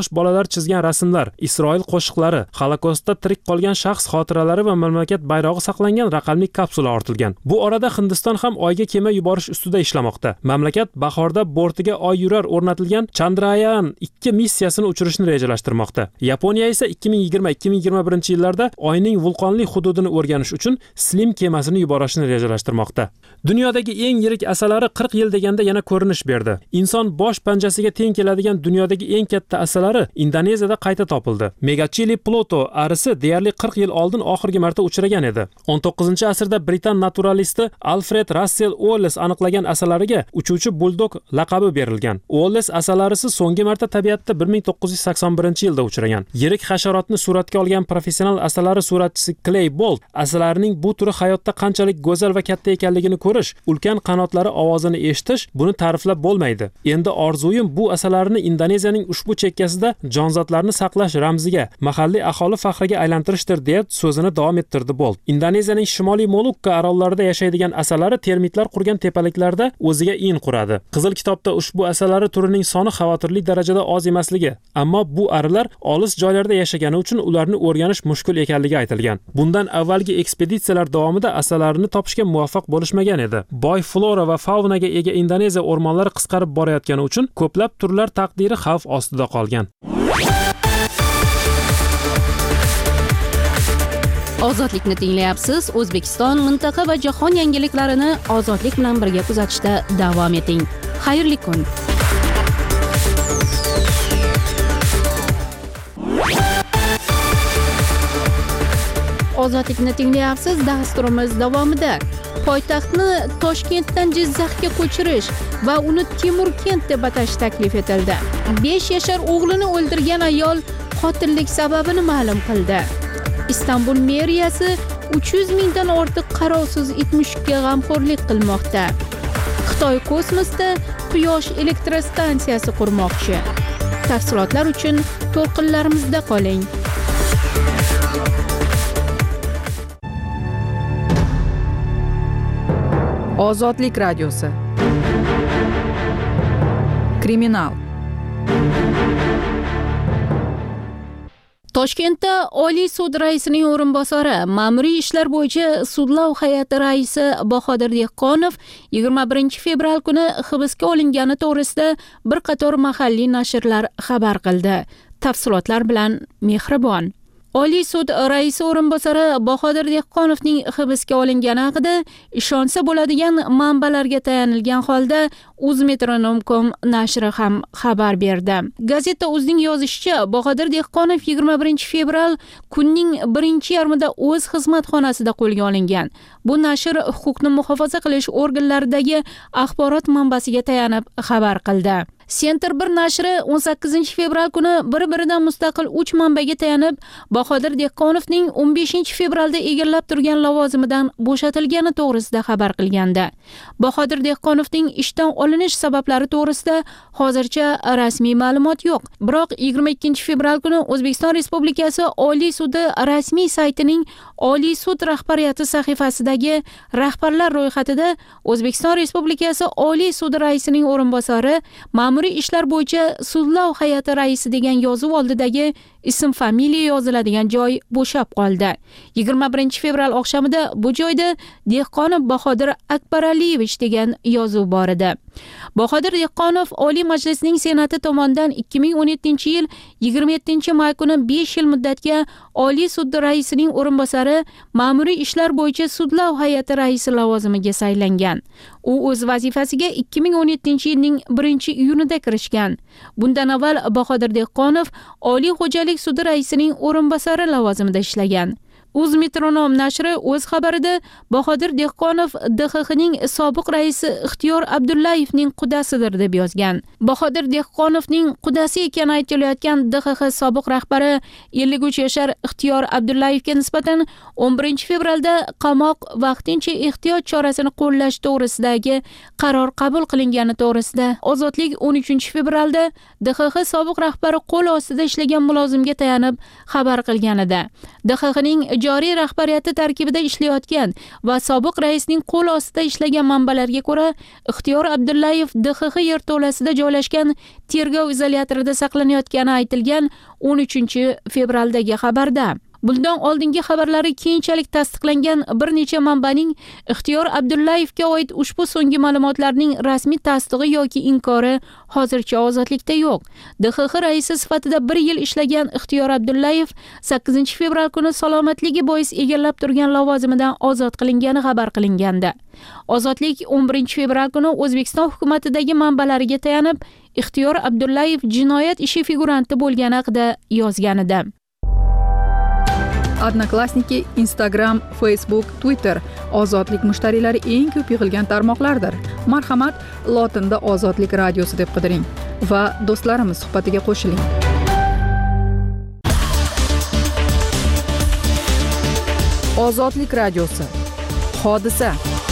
yosh bolalar chizgan rasmlar, Isroil qo'shiqlari, Holokostda tirik qolgan shaxs xotiralari va mamlakat bayrog'i saqlangan raqamli kapsula ortilgan. Bu orada Hindiston ham Oyga kema yuborish ustida ishlamoqda. Mamlakat bahorda bortiga Oy yurar o'rnatilgan Chandrayaan 2 missiyasini uchirishni rejalashtirmoqda. Yaponiya esa 2020-2021 yillarda Oyning vulqonli hududini o'rganish uchun Slim kemasini yuborishni rejalashtirmoqda. Dunyodagi eng yirik asalari 40 yil deganda yana ko'rinish berdi. Inson bosh panjasiga teng keladigan dunyodagi eng katta asalari Indoneziyada qayta topildi. Megachili Pluto arisi deyarli 40 yil oldin oxirgi marta uchragan edi. 19-asrda Britan naturalisti Alfred Russell Wallace aniqlagan asalariga uchuvchi buldog laqabi berilgan. Wallace asalarisi so'nggi marta tabiatda 1981-yilda uchragan. Yirik hasharotni suratga olgan professional asalari suratchisi Clay Bolt asalarining bu turi hayotda qanchalik go'zal va katta ekanligini ko'rish, ulkan qanotlari ovozini eshitish buni ta'riflab bo'lmaydi. Endi orzuyim bu asalarini Indoneziyaning ushbu chekkasida jonzotlarni saqlash ramziga, mahalliy aholi faxriga aylantirishdir deya so'zini davom ettirdi Bolt. Indoneziyaning Shimoliy Molukka orollarida yashaydigan asalari termitlar qurgan tepaliklarda o'ziga in quradi. Qizil kitobda ushbu asalari turining soni xavotirli darajada oz emasligi, ammo bu arilar olis joylarda yashagani uchun ularni o'rganish mushkul ekanligi aytilgan. Bundan avvalgi ekspeditsiyalar davomida asalarini topishga muvaffaq bo'lishmagan edi. Boy flora va faunaga ega Indoneziya o'rmonlari qisqarib borayotgani uchun ko'plab turlar taqdiri xavf ostida qolgan. Ozodlikni tinglayapsiz. O'zbekiston, mintaqa va jahon yangiliklarini ozodlik bilan birga kuzatishda davom eting. Xayrli kun. Ozodlikni tinglayapsiz. Dasturimiz davomida poytaxtni Toshkentdan Jizzaxga ko'chirish va uni Timur-Kent deb atash taklif etildi. 5 yashar o'g'lini o'ldirgan ayol qotillik sababini ma'lum qildi. Istanbul meriyasi 300 mingdan ortiq qarovsiz itmushukka g'amxo'rlik qilmoqda. Xitoy kosmosda quyosh elektrostansiyasi qurmoqchi. Tafsilotlar uchun to'lqinlarimizda qoling. Ozodlik radiosi. Kriminal. Toshkentda Oliy sud raisining o'rinbosari, ma'muriy ishlar bo'yicha sudlov hay'ati raisi Bahodir Dehqonov 21 fevral kuni hibsga olingani to'g'risida bir qator mahalliy nashrlar xabar qildi. Tafsilotlar bilan Mehribon. Oliy sud raisi o'rinbosari Bahodir Dehqonovning hibsga olingani haqida ishonsa bo'ladigan manbalarga tayanilgan holda Uzmetronom.com nashri ham xabar berdi. Gazeta Uzning yozishicha, Bahodir Dehqonov 21 fevral kunning birinchi yarmida o'z xizmat xonasida qo'lga olingan. Bu nashr huquqni muhofaza qilish organlaridagi axborot manbasiga tayanib xabar qildi. Center 1 nashri 18 fevral kuni bir-biridan mustaqil 3 manbaga tayanib, Bahodir Dehqonovning 15 fevralda egallab turgan lavozimidan bo'shatilgani to'g'risida xabar qilgandi. Bahodir Dehqonovning ishdan olinish sabablari to'g'risida hozircha rasmiy ma'lumot yo'q. Biroq 22 fevral kuni O'zbekiston Respublikasi Oliy sudi rasmiy saytining Oliy sud rahbariyati sahifasidagi rahbarlar ro'yxatida O'zbekiston Respublikasi Oliy sudi raisining o'rinbosari, ma'muriy ishlar bo'yicha sudlov hay'ati raisi degan yozuv oldidagi ism familiya yoziladigan joy bo'shab qoldi. 21 fevral oqshomida bu joyda Dehqonov Bahodir Akbaraliyevich degan yozuv bor edi. Bahodir Dehqonov Oliy Majlisning Senati tomonidan 2017-yil 27-may kuni 5 yil muddatga Oliy sud raisining o'rinbosari, ma'muriy ishlar bo'yicha sudlov hay'ati raisi lavozimiga saylangan. U o'z vazifasiga 2017-yilning 1-iyunida kirishgan. Bundan avval Bahodir Dehqonov Oliy xo'jalik sudi raisining o'rinbosari lavozimida ishlagan. Uzmetronom nashri o'z xabarida Bahodir Dehqonov DXXning sobiq raisi Ixtiyor Abdullayevning qudasidir deb yozgan. Bahodir Dehqonovning qudasi ekani aytilayotgan DXX sobiq rahbari 53 yashar Ixtiyor Abdullayevga nisbatan 11 fevralda qamoq vaqtincha ehtiyot chorasini qo'llash to'g'risidagi qaror qabul qilingani to'g'risida Ozodlik 13 fevralda DXX sobiq rahbari qo'l ostida ishlagan mulozimga tayanib xabar qilgan edi. DXXning joriy rahbariyati tarkibida ishlayotgan va sobiq raisning qo'l ostida ishlagan manbalarga ko'ra, Ixtiyor Abdullayev DXX yerto'lasida joylashgan tergov izolyatorida saqlanayotgani aytilgan 13-fevraldagi xabarda. Bundan oldingi xabarlari keyinchalik tasdiqlangan bir necha manbaning Ixtiyor Abdullayevga oid ushbu so'nggi ma'lumotlarning rasmiy tasdig'i yoki inkori hozircha ozodlikda yo'q. DXX raisi sifatida 1 yil ishlagan Ixtiyor Abdullayev 8-fevral kuni salomatligi bois egallab turgan lavozimidan ozod qilingani xabar qilingandi. Ozodlik 11-fevral kuni O'zbekiston hukumatidagi manbalariga tayanib, Ixtiyor Abdullayev jinoyat ishi figuranti bo'lgani haqida yozgan edi. Odnoklassniki, Instagram, Facebook, Twitter ozodlik mushtariylari eng ko'p yig'ilgan tarmoqlardir. Marhamat, lotinda Ozodlik radiosi deb qidiring va do'stlarimiz suhbatiga qo'shiling. Ozodlik radiosi. Hodisa.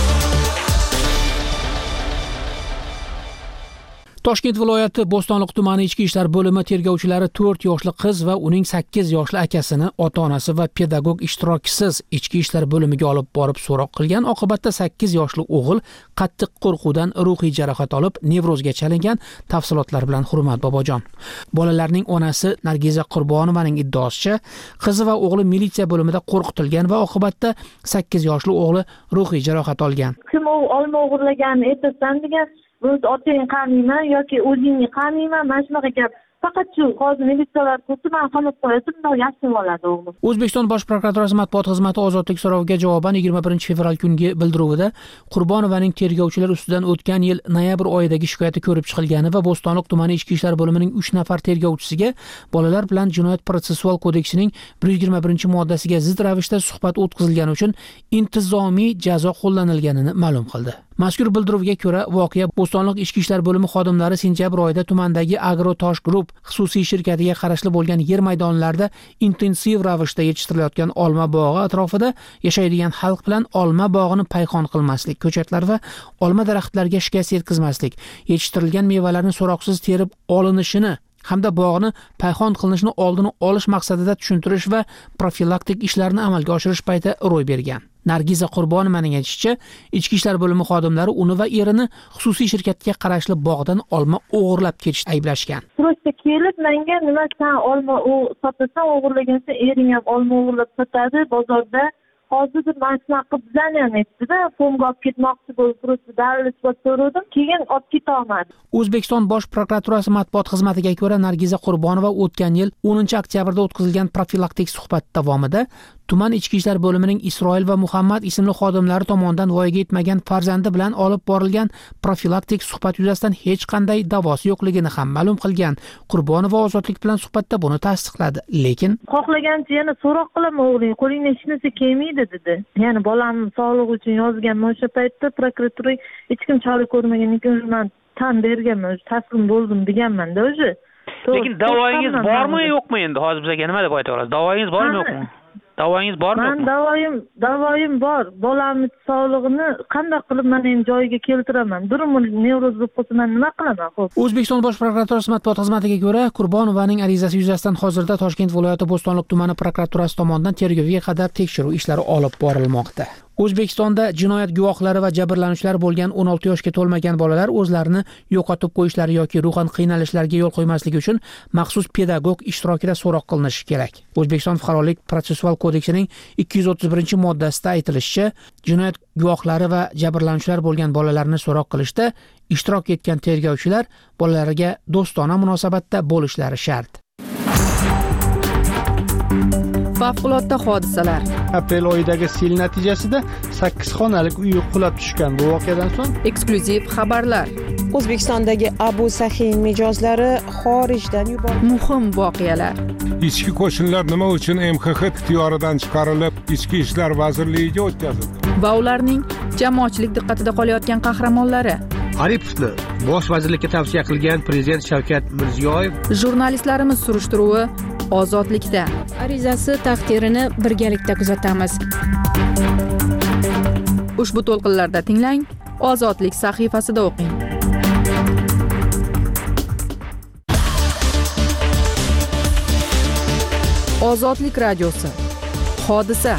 Toshkent viloyati Bo'stonliq tumani ichki ishlar bo'limi tergovchilari 4 yoshli qiz va uning 8 yoshli akasini ota-onasi va pedagog ishtirokisiz ichki ishlar bo'limiga olib borib so'roq qilgan. Oqibatda 8 yoshli o'g'il qattiq qo'rquvdan ruhiy jarohat olib, nevrozga chalingan. Tafsilotlar bilan Hurmat Bobojon. Bolalarning onasi Nargiza Qurbonovaning iddaosicha, qizi va o'g'li militsiya bo'limida qo'rqitilgan va oqibatda 8 yoshli o'g'li ruhiy jarohat olgan. Kim olma o'g'irlaganini aytasan degan, o'z otang qaniyman yoki o'zingni qaniyman, mana shunaqa gap. Faqat shu hozir militsiyalar ko'rsa, men qamab qo'ydim, bunday yashab oladi o'g'lim. O'zbekiston Bosh prokuraturasi matbuot xizmati ozodlik so'roviga javoban 21-fevral kungi bildiruvida Qurbonovaning tergovchilar ustidan o'tgan yil noyabr oyidagi shikoyati ko'rib chiqilgani va Bo'stonliq tumani ichki ishlar bo'limining 3 nafar tergovchisiga bolalar bilan jinoyat protsessual kodeksining 121-moddasiga zid ravishda suhbat o'tkazilgani uchun intizomiy jazo qo'llanilganini ma'lum qildi. Mazkur bildiruvga ko'ra, voqea Bo'stonliq ichki ishlar bo'limi xodimlari sentyabr oyida tumandagi Agrotosh Group xususiy shirkatiga qarashli bo'lgan yer maydonlarida intensiv ravishda yetishtirilayotgan olma bog'i atrofida yashaydigan xalq bilan olma bog'ini payhon qilmaslik, ko'chatlar va olma daraxtlariga shikast yetkazmaslik, yetishtirilgan mevalarni so'roqsiz terib olinishini hamda bog'ni payhon qilinishini oldini olish maqsadida tushuntirish va profilaktik ishlarni amalga oshirish payti ro'y bergan. Nargiza Qurbonovaning aytishicha, ichki ishlar bo'limi xodimlari uni va erini xususiy shirkatga qarashli bog'dan olma o'g'irlab ketishda ayblashgan. Prosta kelib, menga nima sen olma sotasan, o'g'irlagansan, ering ham olma o'g'irlab sotadi bozorda. Hozir men shunaqa bizlarni ham aytdi-da, fonga olib ketmoqchi bo'lib, prosta dalil isbot so'radim, keyin olib keta olmadi. O'zbekiston Bosh prokuraturasi matbuot xizmatiga ko'ra, Nargiza Qurbonova o'tgan yil 10-oktyabrda o'tkazilgan profilaktik suhbat davomida tuman ichki ishlar bo'limining Isroil va Muhammad ismli xodimlari tomonidan voyaga yetmagan farzandi bilan olib borilgan profilaktik suhbat yuzasidan hech qanday da'vosi yo'qligini ham ma'lum qilgan. Qurbonova ozodlik bilan suhbatda buni tasdiqladi, lekin xohlagancha yana so'roq qilaman, o'g'ling qo'lingdan hech narsa kelmaydi dedi. Ya'ni bolamning sog'lig'i uchun yozganman, o'sha paytda prokuratura hech kim chora ko'rmagandan keyin men tan berganman, taslim bo'ldim deganman-da o'zi. Lekin da'voyingiz bormi yo'qmi endi? Hozir bizga nima deb ayta olasiz? Da'voyingiz bormi yo'qmi? Da'voyingiz bormi? Men da'voyim bor. Bolamning sog'lig'ini qanday qilib men ham joyiga keltiraman? Durumini nevroz bo'lib qolsa men nima qilaman? Xo'p. O'zbekiston Bosh prokuraturasi matbuot xizmatiga ko'ra, Qurbonovaning arizasi yuzasidan hozirda Toshkent viloyati Bo'stonliq tumani prokuraturasi tomonidan tergovga qadar tekshiruv ishlari olib borilmoqda. O'zbekistonda jinoyat guvohlari va jabrlanuvchilar bo'lgan 16 yoshga to'lmagan bolalar o'zlarini yo'qotib qo'yishlari yoki ruhan qiynalishlariga yo'l qo'ymasligi uchun maxsus pedagog ishtirokida so'roq qilinishi kerak. O'zbekiston fuqarolik protsessual kodeksining 231-moddasida aytilishicha, jinoyat guvohlari va jabrlanuvchilar bo'lgan bolalarni so'roq qilishda ishtirok etgan tergovchilar bolalarga do'stona munosabatda bo'lishlari shart. Favqulodda hodisalar. Aprel oyidagi sel natijasida 8 xonalik uy qulab tushgan. Bu voqeadan so'ng eksklyuziv xabarlar. O'zbekistondagi Abu Sahin mijozlari xorijdan yuborildi. Muhim voqealar. Ichki qo'shinlar nima uchun MXX ixtiyoridan chiqarilib, Ichki ishlar vazirligiga o'tkazildi? Va ularning jamoatchilik diqqatida qolayotgan qahramonlari. Aripovni bosh vazirlikka tavsiya qilgan prezident Shavkat Mirziyoyev. Jurnalistlarimiz surishtiruvi ozodlikda. Arizasi taqdirini birgalikda kuzatamiz. Ushbu to'lqinlarda tinglang, Ozodlik sahifasida o'qing. Ozodlik radiosi. Hodisa.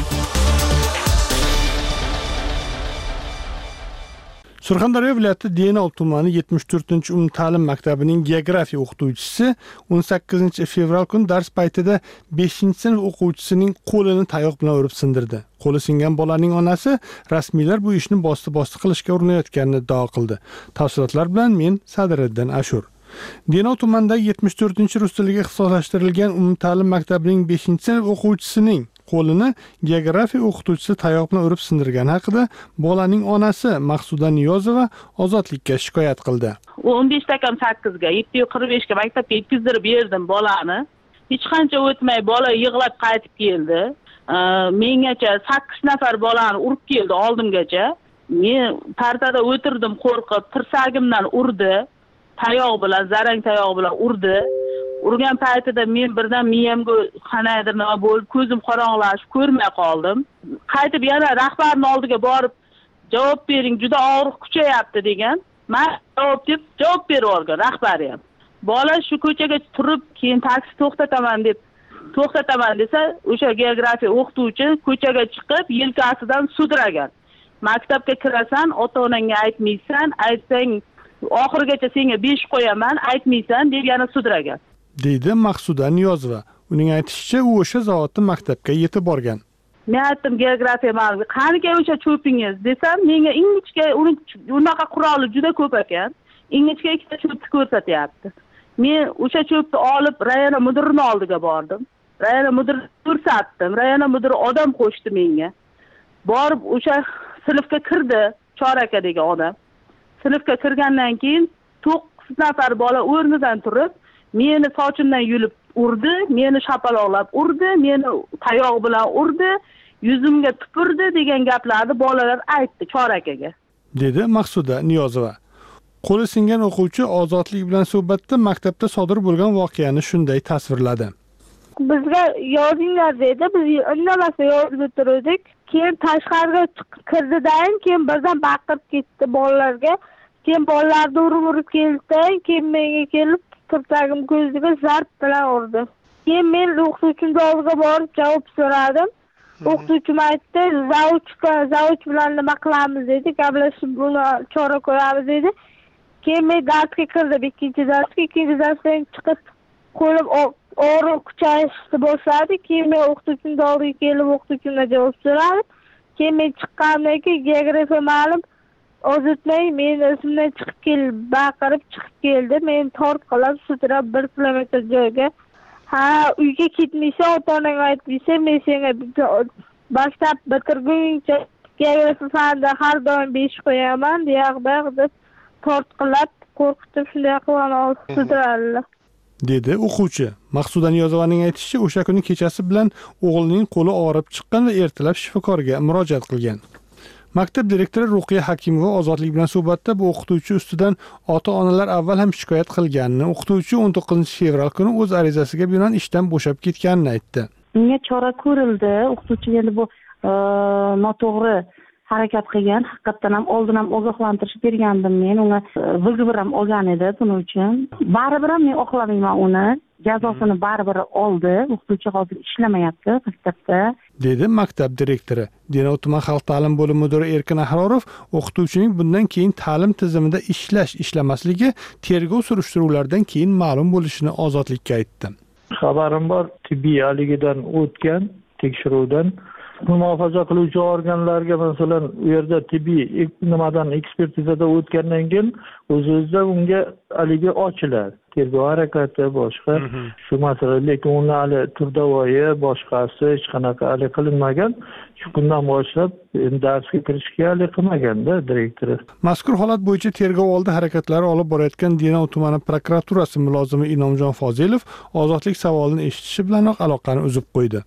Surxondaryo viloyati Denov tumani 74-umumta'lim maktabining geografiya o'qituvchisi 18 fevral kuni dars paytida 5-sinf o'quvchisining qo'lini tayoq bilan urib sindirdi. Qo'li singan bolaning onasi rasmiylar bu ishni bosti qilishga urinayotganini iddao qildi. Tafsilotlar bilan men Sadiriddin Ashur. Denov tumanidagi 74-rus tiliga ixtisoslashtirilgan umumta'lim maktabining 5-sinf o'quvchisining qo'lini geografiya o'qituvchisi tayoq bilan urib sindirgani haqida bolaning onasi Maqsuda Niyozova Ozodlikka shikoyat qildi. 15 takam 8ga 7:45 ga maktabga yetkazdirib berdim bolani. Hech qancha o'tmay bola yig'lab qaytib keldi. Mengacha 8 nafar bolani urib keldi oldimgacha. Men partada o'tirdim qo'rqib, tirsagimdan urdi. Tayoq bilan, zarang tayoq bilan urdi. Urgan paytida men birdan miyamga qanaydir nima bo'lib, ko'zim qorong'ilashib, ko'rmay qoldim. Qaytib yana rahbarning oldiga borib, javob bering, juda og'riq kuchayapti degan. Men javob berib olgan rahbar ham. Bola shu ko'chaga turib, keyin taksi to'xtataman desa, o'sha geografiya o'qituvchi ko'chaga chiqib, yelkasidan sudragan. Maktabga kirasan, ota-onangga aytmaysan, aytsang oxirigacha senga 5 qo'yaman, aytmaysan deb yana sudragan. Deydi Maqsuda Niyozova. Uning aytishicha, u o'sha zavodda maktabga yetib borgan. Men aytdim geografiya ma'lumoti, qaniga o'sha cho'pingiz desam, menga ingichka unaqa quroli juda ko'p ekan. Ingichka ikkita cho'pni ko'rsatyapti. Men o'sha cho'pni olib rayona mudirining oldiga bordim. Rayona mudirini ko'rsatdim. Rayona mudiri odam qo'shdi menga. Borib o'sha sinfga kirdi, Choraka degan odam. Sinfga kirgandan keyin 9 nafar bola o'rnidan turib, meni sochimdan yulib urdi, meni shapaloqlab urdi, meni tayoq bilan urdi, yuzimga tupurdi degan gaplarni bolalar aytdi Chorakaga. Dedi Maqsuda Niyozova. Qo'li singan o'quvchi Ozodlik bilan suhbatda maktabda sodir bo'lgan voqeani shunday tasvirladi. Bizga yozinglar dedi, biz indamasdan yozib o'tirdik. Keyin tashqariga kirdi-dayin, keyin birdan baqirib ketdi bolalarga. Keyin bolalarni urib keldi, keyin menga kelib tirsagim ko'ziga zarb bilan urdi. Keyin men o'qituvchimning oldiga borib javob so'radim. O'qituvchim aytdi, zavch bilan nima qilamiz dedi, gaplashib buni chora ko'ramiz dedi. Keyin men darsga kirdim, ikkinchi darsdan chiqib qo'lim og'riq kuchayishni boshladi. Keyin men o'qituvchimning oldiga kelib o'qituvchimdan javob so'radim. Keyin men chiqqandan keyin geografiya ma'lum ozitmay men o'zimdan baqirib chiqib keldi. Men tortqilab sudrab 1 kilometr joyga. Uyga ketmaysa, ota-onang aytmaysa, men senga maktab bitirguncha geografiya fanida har doim 5 qo'yaman, deb tortqilab, qo'rqitib shunday qilib sudradilar. Dedi o'quvchi. Maqsuda Niyozovaning aytishicha, o'sha kuni kechasi bilan o'g'lining qo'li og'rib chiqqan va ertalab shifokorga murojaat qilgan. Maktab direktori Ruqiya Hakimova Ozodlik bilan suhbatda bu o'qituvchi ustidan ota-onalar avval ham shikoyat qilganini, o'qituvchi 19 fevral kuni o'z arizasiga binoan ishdan bo'shab ketganini aytdi. Unga chora ko'rildi. O'qituvchi endi bu noto'g'ri harakat qilgan. Haqiqatan ham oldin ham ogohlantirish bergandim men. Unga VGV ham olgan edi buning uchun. Baribir ham men oqlamayman uni. Jazosini baribir oldi. O'qituvchi hozir ishlamayapti maktabda. Dedi maktab direktori. Denov tuman xalq ta'lim bo'limi mudiri Erkin Ahrorov o'qituvchining bundan keyin ta'lim tizimida ishlamasligi tergov surishtiruvlaridan keyin ma'lum bo'lishini Ozodlikka aytdi. Xabarim bor, tibbiy aligidan o'tgan tekshiruvdan muhofaza qiluvchi organlarga masalan u yerda tibbiy ekspertizada o'tgandan keyin o'z-o'zidan unga haligi ochiladi. Tergov harakati boshqa shu masala, lekin uni hali turdavoyi boshqasi hech qanaqa hali qilinmagan. Shu kundan boshlab darsga kirishga hali qilmaganda direktori. Mazkur holat bo'yicha tergov oldi harakatlari olib borayotgan Denov tumani prokuraturasi mulozimi Inomjon Fozilov Ozodlik savolini eshitishi bilanoq aloqani uzib qo'ydi.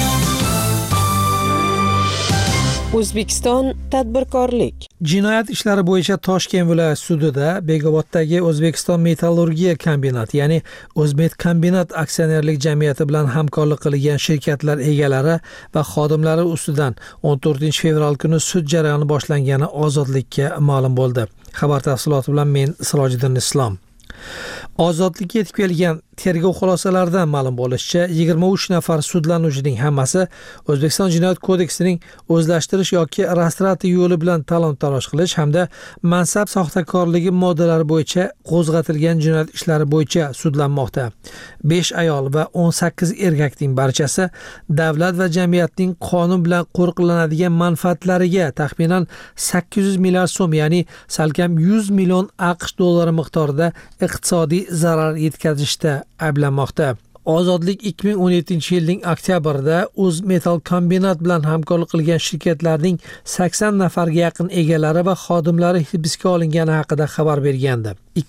O'zbekiston tadbirkorlik. Jinoyat ishlari bo'yicha Toshkent viloyat sudida Begoboddagi O'zbekiston metallurgiya kombinati, ya'ni O'zmetkombinat aksionerlik jamiyati bilan hamkorlik qilgan shirkatlar egalari va xodimlari ustidan 14 fevral kuni sud jarayoni boshlangani Ozodlikka ma'lum bo'ldi. Xabar tafsiloti bilan men Sirojiddin Islom. Ozodlikka yetib kelgan tergov xulosalaridan ma'lum bo'lishicha, 23 nafar sudlanuvchining hammasi O'zbekiston Jinoyat kodeksining o'zlashtirish yoki rastrativ yo'li bilan talon-taroj qilish hamda mansab soxtakorligi moddalari bo'yicha qo'zg'atilgan jinoyat ishlari bo'yicha sudlanmoqda. 5 ayol va 18 erkakning barchasi davlat va jamiyatning qonun bilan qo'riqlanadigan manfaatlariga taxminan 800 milliard so'm, ya'ni salkam 100 million AQSh dollari miqdorida iqtisodiy zarar yetkazishda ayblanmoqda. Ozodlik 2017-yilning oktyabrida O'zmetal kombinat bilan hamkorlik qilgan shirkatlarning 80 nafarga yaqin egalari va xodimlari hibsga olingani haqida xabar bergandi.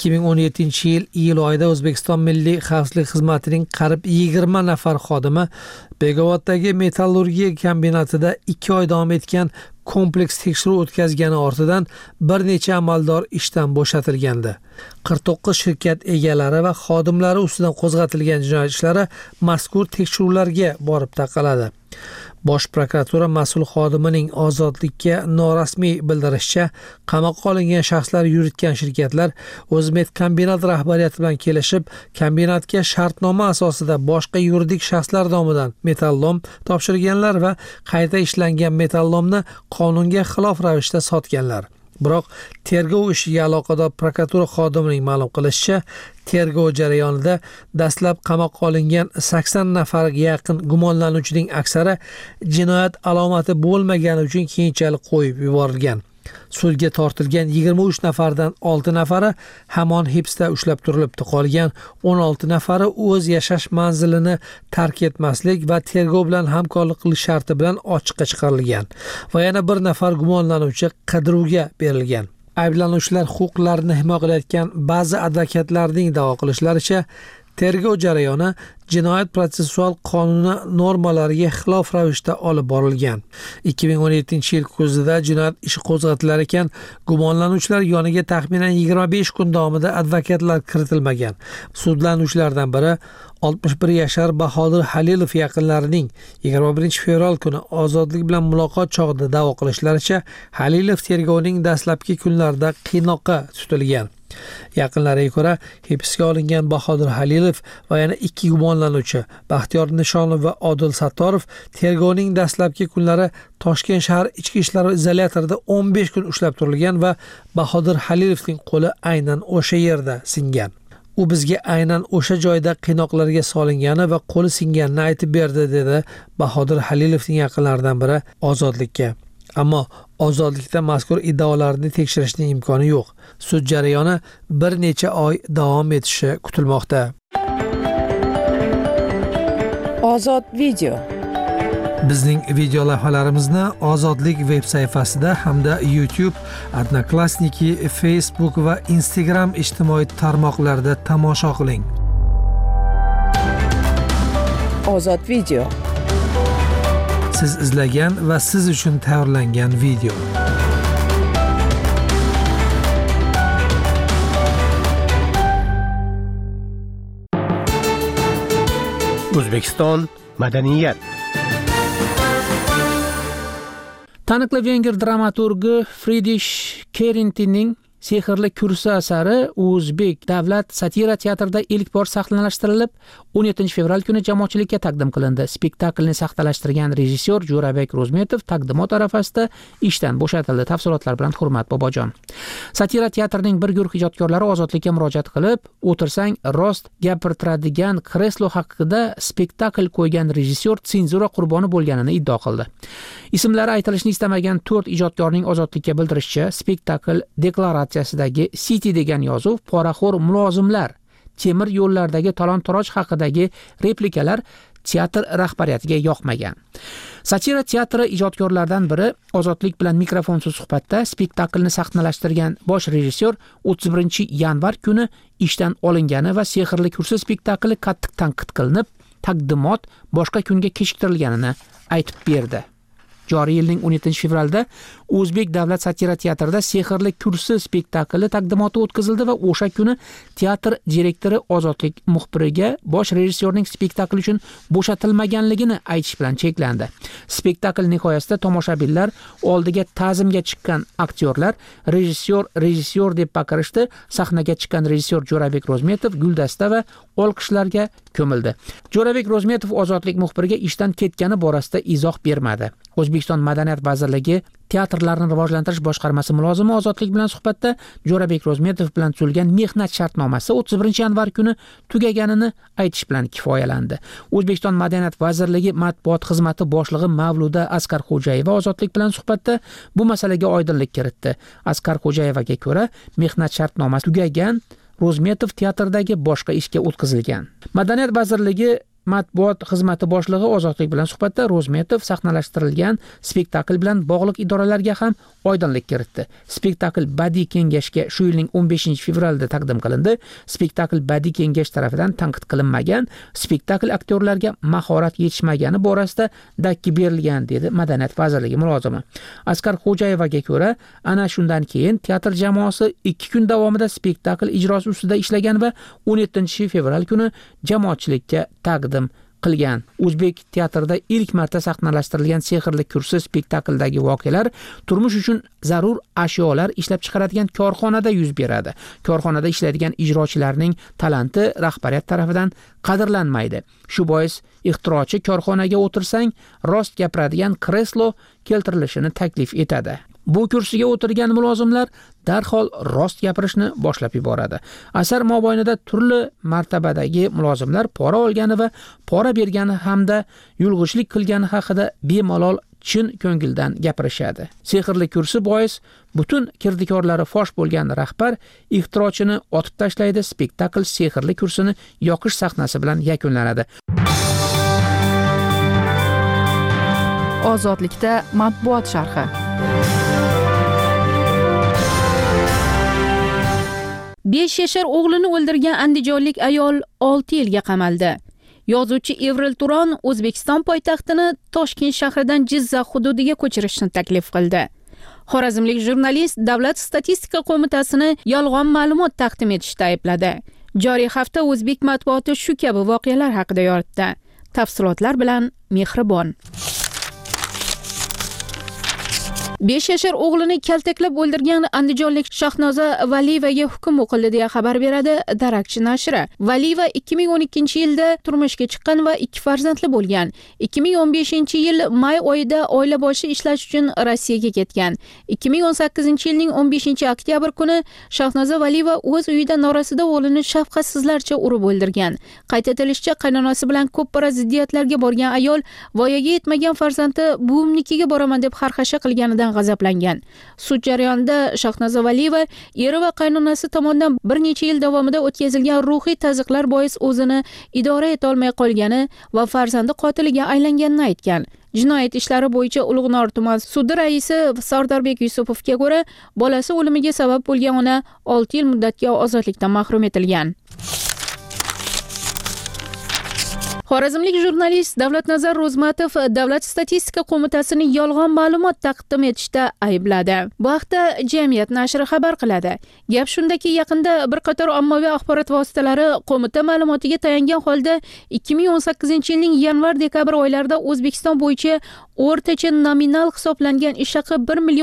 2017-yil iyul oyida O'zbekiston Milliy xavfsizlik xizmatining qariyb 20 nafar xodimi Begoboddagi metallurgiya kombinatida 2 oy davom etgan kompleks tekshiruv o'tkazgani ortidan bir necha amaldor ishdan bo'shatilgandi. 49 shirkat egalari va xodimlari ustidan qo'zg'atilgan jinoyat ishlari mazkur tekshiruvlarga borib taqaladi. Bosh prokuratura mas'ul xodimining ozodlikka norasmiy bildirishicha, qamoqqa olingan shaxslar yuritgan shirkatlar O'zmet kombinat rahbariyati bilan kelishib, kombinatga shartnoma asosida boshqa yuridik shaxslar nomidan metallom topshirganlar va qayta ishlangan metallomni qonunga xilof ravishda sotganlar. Biroq tergov ishiga aloqador prokuratura xodimining ma'lum qilishicha, tergov jarayonida dastlab qamoqqa olingan 80 nafarga yaqin gumonlanuvchining aksari jinoyat alomati bo'lmagani uchun keyinchalik qo'yib yuborilgan. Sudga tortilgan 23 nafardan 6 nafari hamon hibsda ushlab turilibdi. Qolgan 16 nafari o'z yashash manzilini tark etmaslik va tergov bilan hamkorlik qilish sharti bilan ochiqqa chiqarilgan va yana bir nafar gumonlanuvchi qidiruvga berilgan. Ayblanuvchilar huquqlarini himoya qilayotgan ba'zi advokatlarning da'vo qilishlaricha, tergov jarayoni jinoyat protsessual qonuni normalariga xilof ravishda olib borilgan. 2017-yil kuzida jinoyat ishi qo'zg'atilar ekan, gumonlanuvchilar yoniga taxminan 25 kun davomida advokatlar kiritilmagan. Sudlanuvchilardan biri 61 yashar Bahodir Halilov yaqinlarining 21 fevral kuni ozodlik bilan muloqot chog'ida da'vo qilishlaricha, Halilov tergovning dastlabki kunlarida qiynoqqa tutilgan. Yaqinlariga ko'ra, hibsga olingan Bahodir Halilov va yana 2 gumonlanuvchi Baxtiyor Nishonov va Odil Sattorov tergovning dastlabki kunlari Toshkent shahar ichki ishlar izolyatorida 15 kun ushlab turilgan va Bahodir Halilovning qo'li aynan o'sha yerda singan. U bizga aynan o'sha joyda qiynoqlarga solingani va qo'li singanini aytib berdi, dedi Bahodir Halilovning yaqinlaridan biri Ozodlikka. Ammo ozodlikda mazkur iddaolarni tekshirishning imkoni yo'q. Sud jarayoni bir necha oy davom etishi kutilmoqda. Ozod video. Bizning video lavhalarimizni Ozodlik veb sayfasida hamda YouTube, Odnoklassniki, Facebook va Instagram ijtimoiy tarmoqlarida tomosha qiling. Ozod video. Siz izlagan va siz uchun tayyorlangan video. O'zbekiston madaniyat. Taniqli venger dramaturgi Friedrich Kerintinning Sehrli kursi asari O'zbek davlat satira teatrida ilk bor sahnalashtirilib, 17 fevral kuni jamoatchilikka taqdim qilindi. Spektaklni sahnalashtirgan rejissyor Jo'rabek Ro'zmetov taqdimot arafasida ishdan bo'shatildi. Tafsilotlar bilan Hurmat Bobojon. Satira teatrining bir guruh ijodkorlari ozodlikka murojaat qilib, o'tirsang rost gapirtiradigan kreslo haqida spektakl qo'ygan rejissyor senzura qurboni bo'lganini iddao qildi. Ismlari aytilishni istamagan 4 ijodkorning ozodlikka bildirishicha, spektakl deklaratsiyasidagi City degan yozuv poraxo'r mulozimlar, temir yo'llardagi talon-taroj haqidagi replikalar teatr rahbariyatiga yoqmagan. Satira teatri ijodkorlaridan biri Ozodlik bilan mikrofonsiz suhbatda spektaklni sahnalashtirgan bosh rejissyor 31 yanvar kuni ishdan olingani va Sehrli kursi spektakli qattiq tanqid qilinib, taqdimot boshqa kunga kechiktirilganini aytib berdi. Joriy yilning 17-fevralda O'zbek davlat satira teatrida Sehrli kursi spektakli taqdimoti o'tkazildi va o'sha kuni teatr direktori Ozodlik muxbiriga bosh rejissyorning spektakl uchun bo'shatilmaganligini aytish bilan cheklandi. Spektakl nihoyasida tomoshabinlar oldiga ta'zimga chiqqan aktyorlar rejissyor deb baqirishdi. Sahnaga chiqqan rejissyor Jo'rabek Ro'zmetov guldasta va olqishlarga ko'mildi. Jo'rabek Ro'zmetov Ozodlik muxbiriga ishdan ketgani borasida izoh bermadi. O'zbekiston Madaniyat vazirligi teatrlarni rivojlantirish boshqarmasi mulozimi Ozodlik bilan suhbatda Jo'rabek Ro'zmetov bilan tuzilgan mehnat shartnomasi 31-yanvar kuni tugaganini aytish bilan kifoyalandi. O'zbekiston Madaniyat vazirligi matbuot xizmati boshlig'i Mavluda Askarxo'jayeva Ozodlik bilan suhbatda bu masalaga oydinlik kiritdi. Askarxo'jayevaga ko'ra, mehnat shartnomasi tugagan, Ro'zmetov teatrdagi boshqa ishga o'tkazilgan. Madaniyat vazirligi matbuot xizmati boshlig'i Ozodlik bilan suhbatda Ro'zmetov sahnalashtirilgan spektakl bilan bog'liq idoralarga ham oydinlik kiritdi. Spektakl badiiy kengashga shu yilning 15-fevralida taqdim qilindi. Spektakl badiiy kengash tarafidan tanqid qilinmagan, spektakl aktyorlarga mahorat yetishmagani borasida dakki berilgan, dedi Madaniyat vazirligi mulozimi. Askarxo'jayevaga ko'ra, ana shundan keyin teatr jamoasi 2 kun davomida spektakl ijrosi ustida ishlagan va 17-fevral kuni jamoatchilikka taqdim qilgan. O'zbek teatrida ilk marta sahnalashtirilgan Sehrli kursi spektakldagi voqealar turmush uchun zarur ashyolar ishlab chiqaradigan korxonada yuz beradi. Korxonada ishlaydigan ijrochilarning talanti rahbariyat tarafidan qadrlanmaydi. Shu bois ixtirochi korxonaga o'tirsang, rost gapiradigan kreslo keltirilishini taklif etadi. Bu kursiga o'tirgan mulozimlar darhol rost gapirishni boshlab yuboradi. Asar mobaynida turli martabadagi mulozimlar pora olgani va pora bergani hamda yulg'ishlik qilgani haqida bemalol chin ko'ngildan gapirishadi. Sehrli kursi bois butun kirdikorlari fosh bo'lgan rahbar ixtirochini otib tashlaydi. Spektakl Sehrli kursini yoqish sahnasi bilan yakunlanadi. Ozodlikda matbuot sharhi. Besh yashar o'g'lini o'ldirgan andijonlik ayol 6 yilga qamaldi. Yozuvchi Evril Turon O'zbekiston poytaxtini Toshkent shahridan Jizzax hududiga ko'chirishni taklif qildi. Xorazmlik jurnalist Davlat statistika qo'mitasini yolg'on ma'lumot taqdim etishda aybladi. Joriy hafta o'zbek matbuoti shu kabi voqealar haqida yoritdi. Tafsilotlar bilan Mehribon. 5 yashar o'g'lini kaltaklab o'ldirgan andijonlik Shahnoza Valiyevaga hukm o'qildi deya xabar beradi Darakchi nashri. Valiyeva 2012-yilda turmushga chiqqan va 2 farzandli bo'lgan. 2015-yil may oyida oila boshi ishlash uchun Rossiyaga ketgan. 2018-yilning 15-oktyabr kuni Shahnoza Valiyeva o'z uyida norasida o'g'lini shafqatsizlarcha urib o'ldirgan. Qayd etilishicha, qaynonasi bilan ko'p bora ziddiyatlarga borgan ayol voyaga yetmagan farzandi buvimnikiga boraman deb xarxasha qilganidan g'azablangan. Sud jarayonida Shahnoza Valiyeva eri va qaynonasi tomonidan bir necha yil davomida o'tkazilgan ruhiy tazyiqlar bois o'zini idora eta olmay qolgani va farzandi qotiliga aylanganini aytgan. Jinoyat ishlari bo'yicha Ulug'nor tuman sudi raisi Sardorbek Yusupovga ko'ra, bolasi o'limiga sabab bo'lgan ona 6 yil muddatga ozodlikdan mahrum etilgan. Xorazmlik jurnalist Davlatnazar Ro'zmatov Davlat statistika qo'mitasini yolg'on ma'lumot taqdim etishda aybladi. Bu haqda Jamiyat nashri xabar qiladi. Gap shundaki, yaqinda bir qator ommaviy axborot vositalari qo'mita ma'lumotiga tayangan holda 2018-yilning yanvar-dekabr oylarida O'zbekiston bo'yicha o'rtacha nominal hisoblangan ish haqi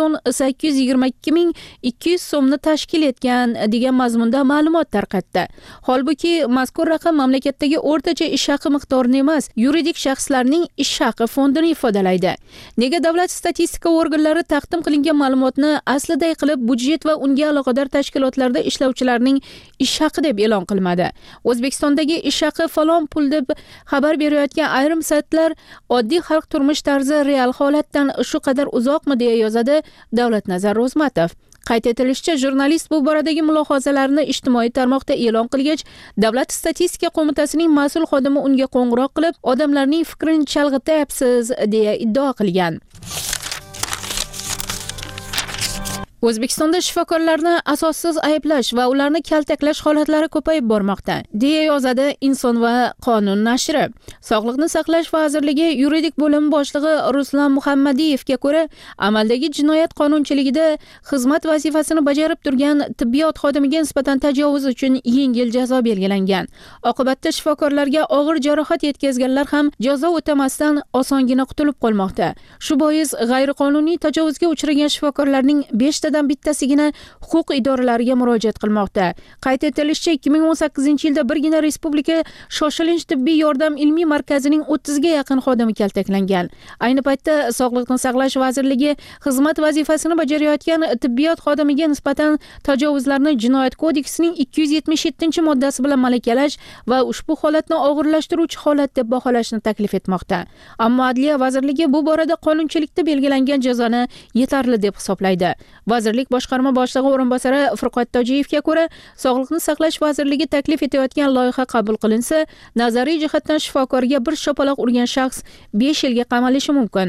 1,822,200 so'mni tashkil etgan degan mazmunda ma'lumot tarqatdi. Holbuki mazkur raqam mamlakatdagi o'rtacha ish haqi miqdorini emas, yuridik shaxslarning ish haqi fondini ifodalaydi. Nega davlat statistika organlari taqdim qilingan ma'lumotni asliday qilib budjet va unga aloqador tashkilotlarda ishlovchilarning ish haqi deb e'lon qilmadi? O'zbekistondagi ish haqi falon pul deb xabar berayotgan ayrim saytlar oddiy xalq turmush tarzi real holatdan shu qadar uzoqmi deya yozadi Davlatnazar Ro'zmatov. Qayd etilishicha, jurnalist bu boradagi mulohazalarini ijtimoiy tarmoqda e'lon qilgach, Davlat statistika qo'mitasining mas'ul xodimi unga qo'ng'iroq qilib, odamlarning fikrini chalg'ityapsiz deya iddao qilgan. O'zbekistonda shifokorlarni asossiz ayblash va ularni kaltaklash holatlari ko'payib bormoqda, deya yozadi Inson va qonun nashri. Sog'liqni saqlash vazirligi yuridik bo'limi boshlig'i Ruslan Muhammadiyevga ko'ra, amaldagi jinoyat qonunchiligida xizmat vazifasini bajarib turgan tibbiyot xodimiga nisbatan tajovuz uchun yengil jazo belgilangan. Oqibatda shifokorlarga og'ir jarohat yetkazganlar ham jazo o'tamasdan osongina qutulib qolmoqda. Shu bois g'ayriqonuniy tajovuzga uchragan shifokorlarning 5 dan bittasigina huquq idoralariga murojaat qilmoqda. Qayd etilishicha, 2018-yilda birgina respublika shoshilinch tibbiy yordam ilmiy markazining 30 ga yaqin xodimi kaltaklangan. Ayni paytda Sog'liqni saqlash vazirligi xizmat vazifasini bajarayotgan tibbiyot xodimiga nisbatan tajovuzlarni Jinoyat kodeksining 277-moddasi bilan malakalash va ushbu holatni og'irlashtiruvchi holat deb baholashni taklif etmoqda. Ammo Adliya vazirligi bu borada qonunchilikda belgilangan jazoni yetarli deb hisoblaydi. Vazirlik boshqarma boshlig'i o'rinbosari Furqat Tojiyevga ko'ra, Sog'liqni saqlash vazirligi taklif etayotgan loyiha qabul qilinsa, nazariy jihatdan shifokorga bir shapaloq urgan shaxs 5 yilga qamalishi mumkin.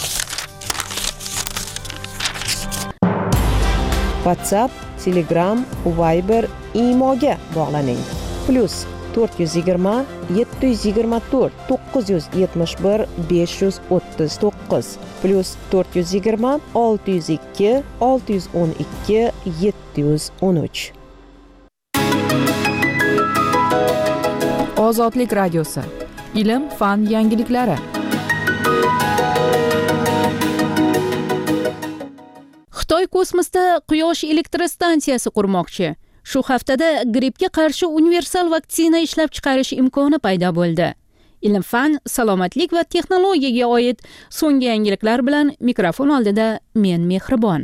WhatsApp, Telegram, Viber, Imoga bog'laning. +420 724 971 539 +420 602 612 713. Ozodlik radiosi. Ilm, fan yangiliklari. Xitoy kosmosda quyosh elektrostansiyasi qurmoqchi. Shu haftada grippga qarshi universal vaksina ishlab chiqarish imkoni paydo bo'ldi. Ilm, fan, salomatlik va texnologiyaga oid so'nggi yangiliklar bilan mikrofon oldida men Mehribon.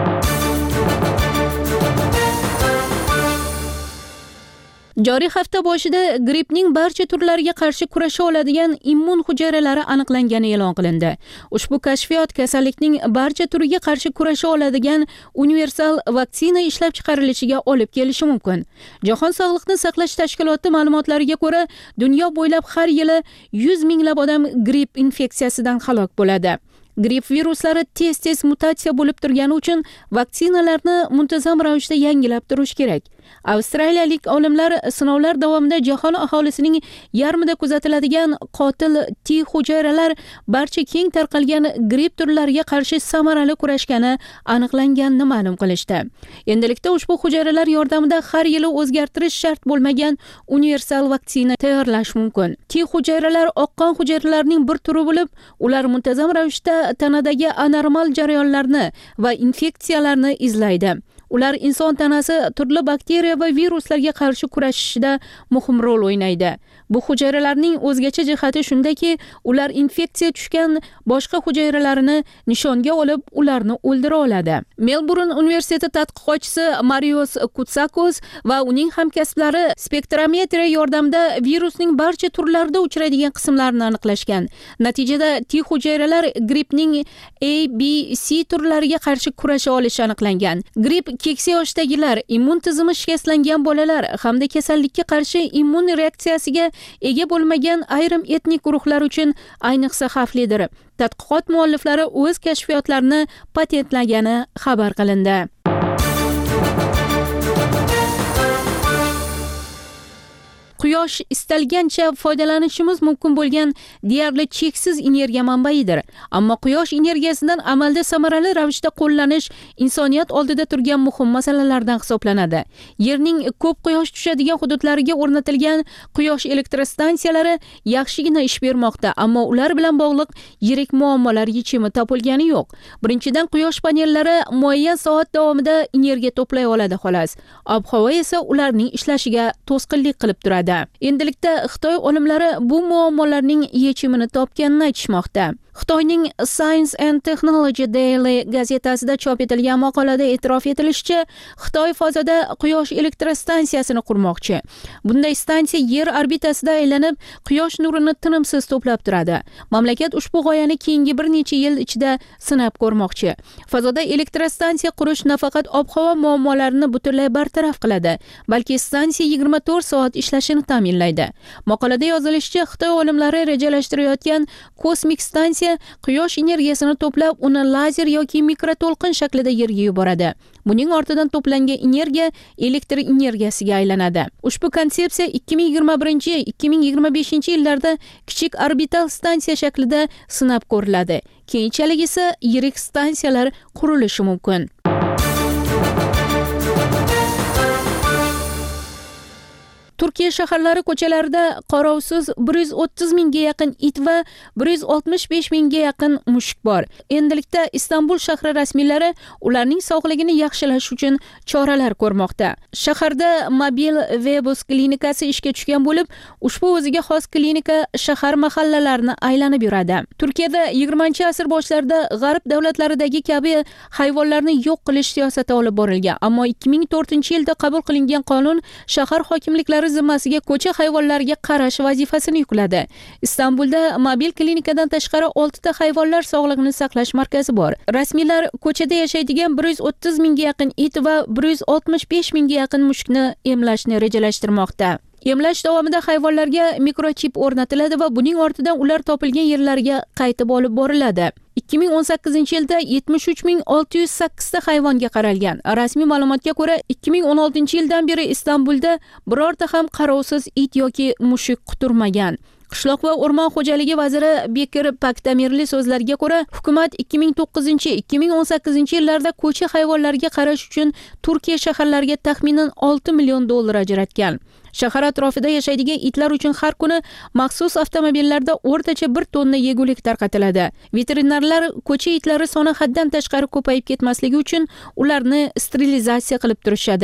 Joriy hafta boshida grippning barcha turlariga qarshi kurasha oladigan immun hujayralari aniqlangani e'lon qilindi. Ushbu kashfiyot kasallikning barcha turiga qarshi kurasha oladigan universal vaksina ishlab chiqarilishiga olib kelishi mumkin. Jahon Sog'liqni saqlash tashkiloti ma'lumotlariga ko'ra, dunyo bo'ylab har yili 100 minglab odam gripp infeksiyasidan halok bo'ladi. Gripp viruslari tez-tez mutatsiya bo'lib turgani uchun vaksinalarni muntazam ravishda yangilab turish kerak. Avstraliyalik olimlar sinovlar davomida jahon aholisining yarmida kuzatiladigan qotil T hujayralar barcha keng tarqalgan gripp turlariga qarshi samarali kurashgani aniqlanganini ma'lum qilishdi. Endilikda ushbu hujayralar yordamida har yili o'zgartirish shart bo'lmagan universal vaksina tayyorlash mumkin. T hujayralar oqqon hujayralarning bir turi bo'lib, ular muntazam ravishda tanadagi anormal jarayonlarni va infeksiyalarni izlaydi. Ular inson tanasi turli bakteriya va viruslarga qarshi kurashishda muhim rol o'ynaydi. Bu hujayralarning o'zgacha jihati shundaki, ular infeksiya tushgan boshqa hujayralarini nishonga olib, ularni o'ldira oladi. Melburn universiteti tadqiqotchisi Marios Kutsakos va uning hamkasblari spektrometriya yordamida virusning barcha turlarida uchraydigan qismlarini aniqlashgan. Natijada T hujayralar grippning A, B, C turlariga qarshi kurasha olishi aniqlangan. Gripp keksa yoshdagilar, immun tizimi shikastlangan bolalar hamda kasallikka qarshi immun reaksiyasiga ega bo'lmagan ayrim etnik guruhlar uchun ayniqsa xavflidir. Tadqiqot mualliflari o'z kashfiyotlarini patentlagani xabar qilindi. Quyosh istalgancha foydalanishimiz mumkin bo'lgan deyarli cheksiz energiya manbaidir. Ammo quyosh energiyasidan amalda samarali ravishda qo'llanish insoniyat oldida turgan muhim masalalardan hisoblanadi. Yerning ko'p quyosh tushadigan hududlariga o'rnatilgan quyosh elektrostansiyalari yaxshigina ish bermoqda, ammo ular bilan bog'liq yirik muammolar yechimi topilgani yo'q. Birinchidan, quyosh panellari muayyan soat davomida energiya to'play oladi xolos. Ob-havo esa ularning ishlashiga to'sqinlik qilib turadi. Endilikda Xitoy olimlari bu muammolarning yechimini topganini aytishmoqda. Xitoyning Science and Technology Daily gazetasida chop etilgan maqolada e'tirof etilishicha, Xitoy fazada quyosh elektrostansiyasini qurmoqchi. Bunday stansiya yer orbitasida aylanib, quyosh nurini tinimsiz to'plab turadi. Mamlakat ushbu g'oyani keyingi bir necha yil ichida sinab ko'rmoqchi. Fazoda elektrostansiya qurish nafaqat ob-havo muammolarini butunlay bartaraf qiladi, balki stansiya 24 soat ishlashini ta'minlaydi. Maqolada yozilishicha, Xitoy olimlari rejalashtirayotgan kosmik stansiya stansiya quyosh energiyasini to'plab, uni lazer yoki mikroto'lqin shaklida yerga yuboradi. Buning ortidan to'plangan energiya elektr energiyasiga aylanadi. Ushbu konsepsiya 2021-2025 yillarda kichik orbital stansiya shaklida sinab ko'riladi. Keyinchalik esa yirik stansiyalar qurilishi mumkin. Turkiya shaharlari ko'chalarida qarovsiz 130 mingga yaqin it va 165 mingga yaqin mushuk bor. Endilikda Istanbul shahri rasmiylari ularning sog'ligini yaxshilash uchun choralar ko'rmoqda. Shaharda mobil Vebus klinikasi ishga tushgan bo'lib, ushbu o'ziga xos klinika shahar mahallalarini aylanib yuradi. Turkiyada 20-asr boshlarida g'arb davlatlaridagi kabi hayvonlarni yo'q qilish siyosati olib borilgan, ammo 2004-yilda qabul qilingan qonun shahar hokimliklari zimmasiga ko'cha hayvonlariga qarash vazifasini yukladi. Istanbulda mobil klinikadan tashqari 6 ta hayvonlar sog'lig'ini saqlash markazi bor. Rasmiylar ko'chada yashaydigan 130 mingga yaqin it va 165 mingga yaqin mushukni emlashni rejalashtirmoqda. Emlash davomida hayvonlarga mikrochip o'rnatiladi va buning ortidan ular topilgan yerlarga qaytib olib boriladi. 2018-yilda 73608 ta hayvonga qaralgan. Rasmiy ma'lumotga ko'ra, 2016-yildan beri Istanbulda birorta ham qarovsiz it yoki mushuk quturmagan. Qishloq va o'rmon xo'jaligi vaziri Bekir Paktamirli so'zlariga ko'ra, hukumat 2009-2018 yillarda ko'cha hayvonlariga qarash uchun Turkiya shaharlariga taxminan $6 million ajratgan. Shahar atrofida yashaydigan itlar uchun har kuni maxsus avtomobillarda o'rtacha 1 tonna yegulik tarqatiladi. Veterinarlar ko'cha itlari soni haddan tashqari ko'payib ketmasligi uchun ularni sterilizatsiya qilib turishadi.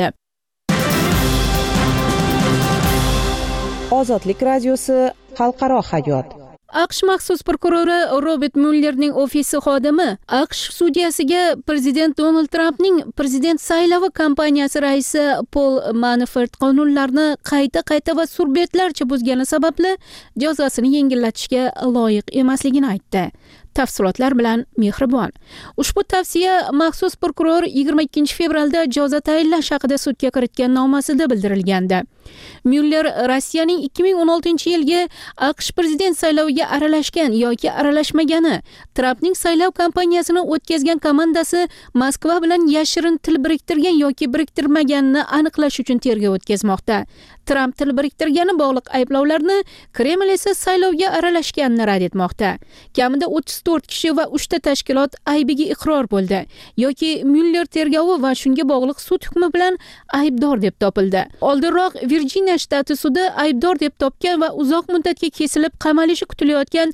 Ozodlik radiosi xalqaro hayot. AQSh maxsus prokurori Robert Muellerning ofisi xodimi AQSh sudyasiga prezident Donald Trampning prezident saylovi kampaniyasi raisi Paul Manafort qonunlarni qayta va surbetlarcha buzgani sababli jazosini yengillatishga loyiq emasligini aytdi. Tafsilotlar bilan Mehribon. Ushbu tavsiya maxsus prokuror 22 fevralda jazo tayinlash haqida sudga kiritgan nomasida bildirilgandi. Mueller Rossiyaning 2016-yilgi AQSh prezident sayloviga aralashgan yoki aralashmagani, Trampning saylov kampaniyasini o'tkazgan komandasi Moskva bilan yashirin til biriktirgan yoki biriktirmaganini aniqlash uchun tergov o'tkazmoqda. Tramp til biriktirgani bog'liq ayblovlarni, Kreml esa saylovga aralashganini rad etmoqda. Kamida 34 kishi va 3 ta tashkilot aybiga iqror bo'ldi yoki Mueller tergovi va shunga bog'liq sud hukmi bilan aybdor deb topildi. Oldinroq Virjiniya shtati sudi aybdor deb topgan va uzoq muddatga kesilib qamalishi kutilayotgan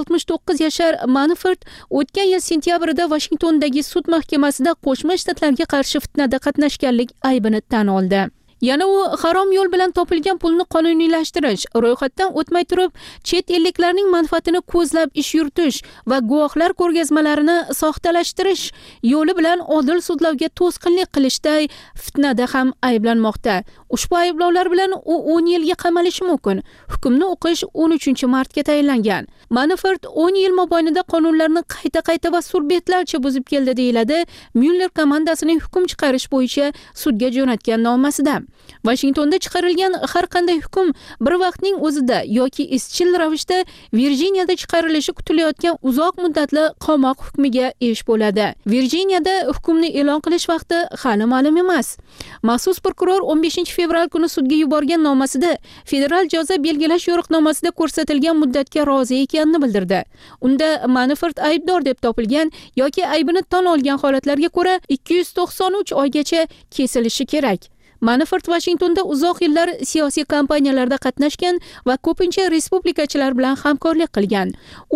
69 yashar Manafort o'tgan yil sentyabrda Washingtondagi sud mahkamasida Qo'shma Shtatlarga qarshi fitnada qatnashganlik aybini tan oldi. Yana u harom yo'l bilan topilgan pulni qonuniylashtirish, ro'yxatdan o'tmay turib, chet elliklarning manfaatini ko'zlab ish yuritish va guvohlar ko'rgazmalarini soxtalashtirish yo'li bilan odil sudlovga to'sqinlik qilishday fitnada ham ayblanmoqda. Ushbu ayblovlar bilan u 10 yilga qamalishi mumkin. Hukmni o'qish 13-martga tayinlangan. Manafort 10 yil mobaynida qonunlarni qayta va surbetlarcha buzib keldi deyiladi Mueller komandasining hukm chiqarish bo'yicha sudga jo'natgan nomasida. Washingtonda chiqarilgan har qanday hukm bir vaqtning o'zida yoki izchil ravishda Virjiniyada chiqarilishi kutilayotgan uzoq muddatli qamoq hukmiga esh bo'ladi. Virjiniyada hukmni e'lon qilish vaqti hali ma'lum emas. Maxsus prokuror 15 fevral kuni sudga yuborgan nomasida federal jazo belgilash yo'riqnomasida ko'rsatilgan muddatga rozi ekanini bildirdi. Unda Manafort aybdor deb topilgan yoki aybini tan olgan holatlarga ko'ra 293 oygacha kesilishi kerak. Manafort Washingtonda uzoq yillar siyosiy kampaniyalarda qatnashgan va ko'pincha respublikachilar bilan hamkorlik qilgan. U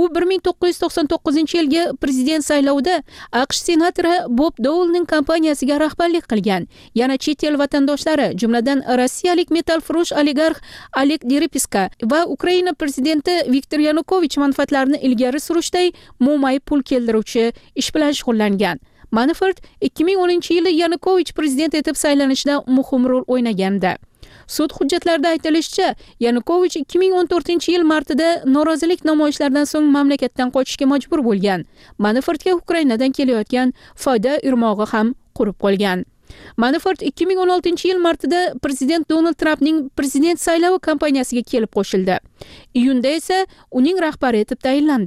1999-yilgi prezident saylovida AQSh senatori Bob Dolening kampaniyasiga rahbarlik qilgan. Yana chet el vatandoshlari, jumladan rossiyalik metalfurush oligarx Oleg Deripaska va Ukraina prezidenti Viktor Yanukovich manfaatlarini ilgari surishday mo'may pul keltiruvchi ish bilan shug'ullangan. Manafort 2010-yili Yanukovich prezident etib saylanishda muhim rol o'ynagandi. Sud hujjatlarida aytilishicha, Yanukovich 2014-yil martida norozilik namoyishlaridan so'ng mamlakatdan qochishga majbur bo'lgan. Manafortga Ukrainadan kelayotgan foyda irmog'i ham qurib qolgan. Manafort 2016-yil martida prezident Donald Trampning prezident saylovi kampaniyasiga kelib qo'shildi. Iyunda esa uning rahbari etib tayinlandi.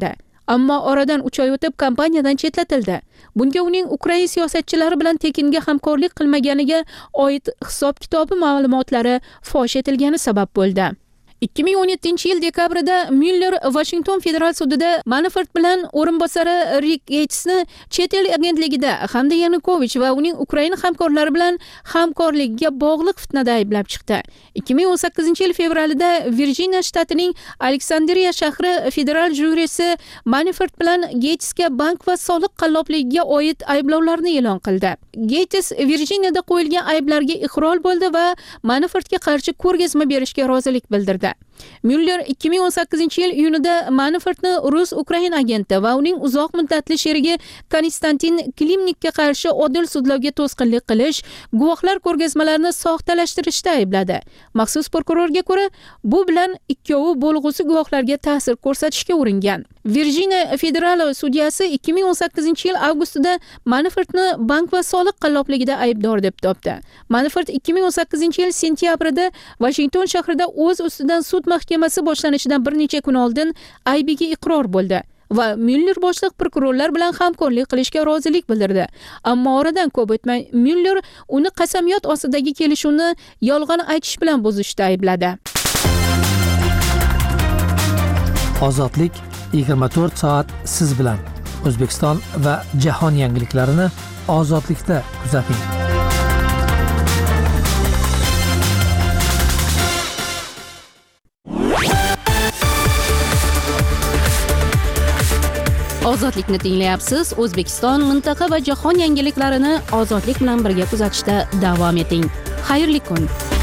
ammo oradan 3 oy o'tib kompaniyadan chetlatildi. Bunga uning Ukraina siyosatchilari bilan tekinga hamkorlik qilmaganiga oid hisob-kitobi ma'lumotlari fosh etilgani sabab bo'ldi. 2017-yil dekabrida Müller Washington federal sudida Manafort bilan o'rinbosari Rick Gatesni chet el agentligida hamda Yanukovich va uning Ukraina hamkorlari bilan hamkorlikka bog'liq fitnada ayblab chiqdi. 2018-yil fevralida Virjiniya shtatining Aleksandriya shahri federal jurisi Manafort bilan Gatesga bank va soliq qallobligiga oid ayblovlarni e'lon qildi. Gates Virjiniyada qo'yilgan ayblarga iqror bo'ldi va Manafortga qarshi ko'rgazma berishga rozilik bildirdi. Müller 2018-yil iyunida Manafortni Rus-Ukrain agenti va uning uzoq muddatli sherigi Konstantin Klimnikka qarshi odil sudlovga to'sqinlik qilish, guvohlar ko'rgazmalarini soxtalashtirishda aybladi. Maxsus prokurorga ko'ra, bu bilan ikkovi bo'lg'usi guvohlarga ta'sir ko'rsatishga uringan. Virjiniya federal sudyasi 2018-yil avgustida Manafortni bank va soliq qallobligida aybdor deb topdi. Manafort 2018-yil sentyabrida Washington shahrida o'z ustidan sud mahkamasi boshlanishidan bir necha kun oldin aybiga iqror bo'ldi va Müller boshliq prokurorlar bilan hamkorlik qilishga rozilik bildirdi. Ammo oradan ko'p o'tmay Müller uni qasamyod ostidagi kelishuvni yolg'on aytish bilan buzishda aybladi. Ozodlik 24 soat siz bilan. O'zbekiston va jahon yangiliklarini ozodlikda kuzating. Ozodlikni tinglayapsiz. O'zbekiston, mintaqa va jahon yangiliklarini ozodlik bilan birga kuzatishda davom eting. Xayrli kun.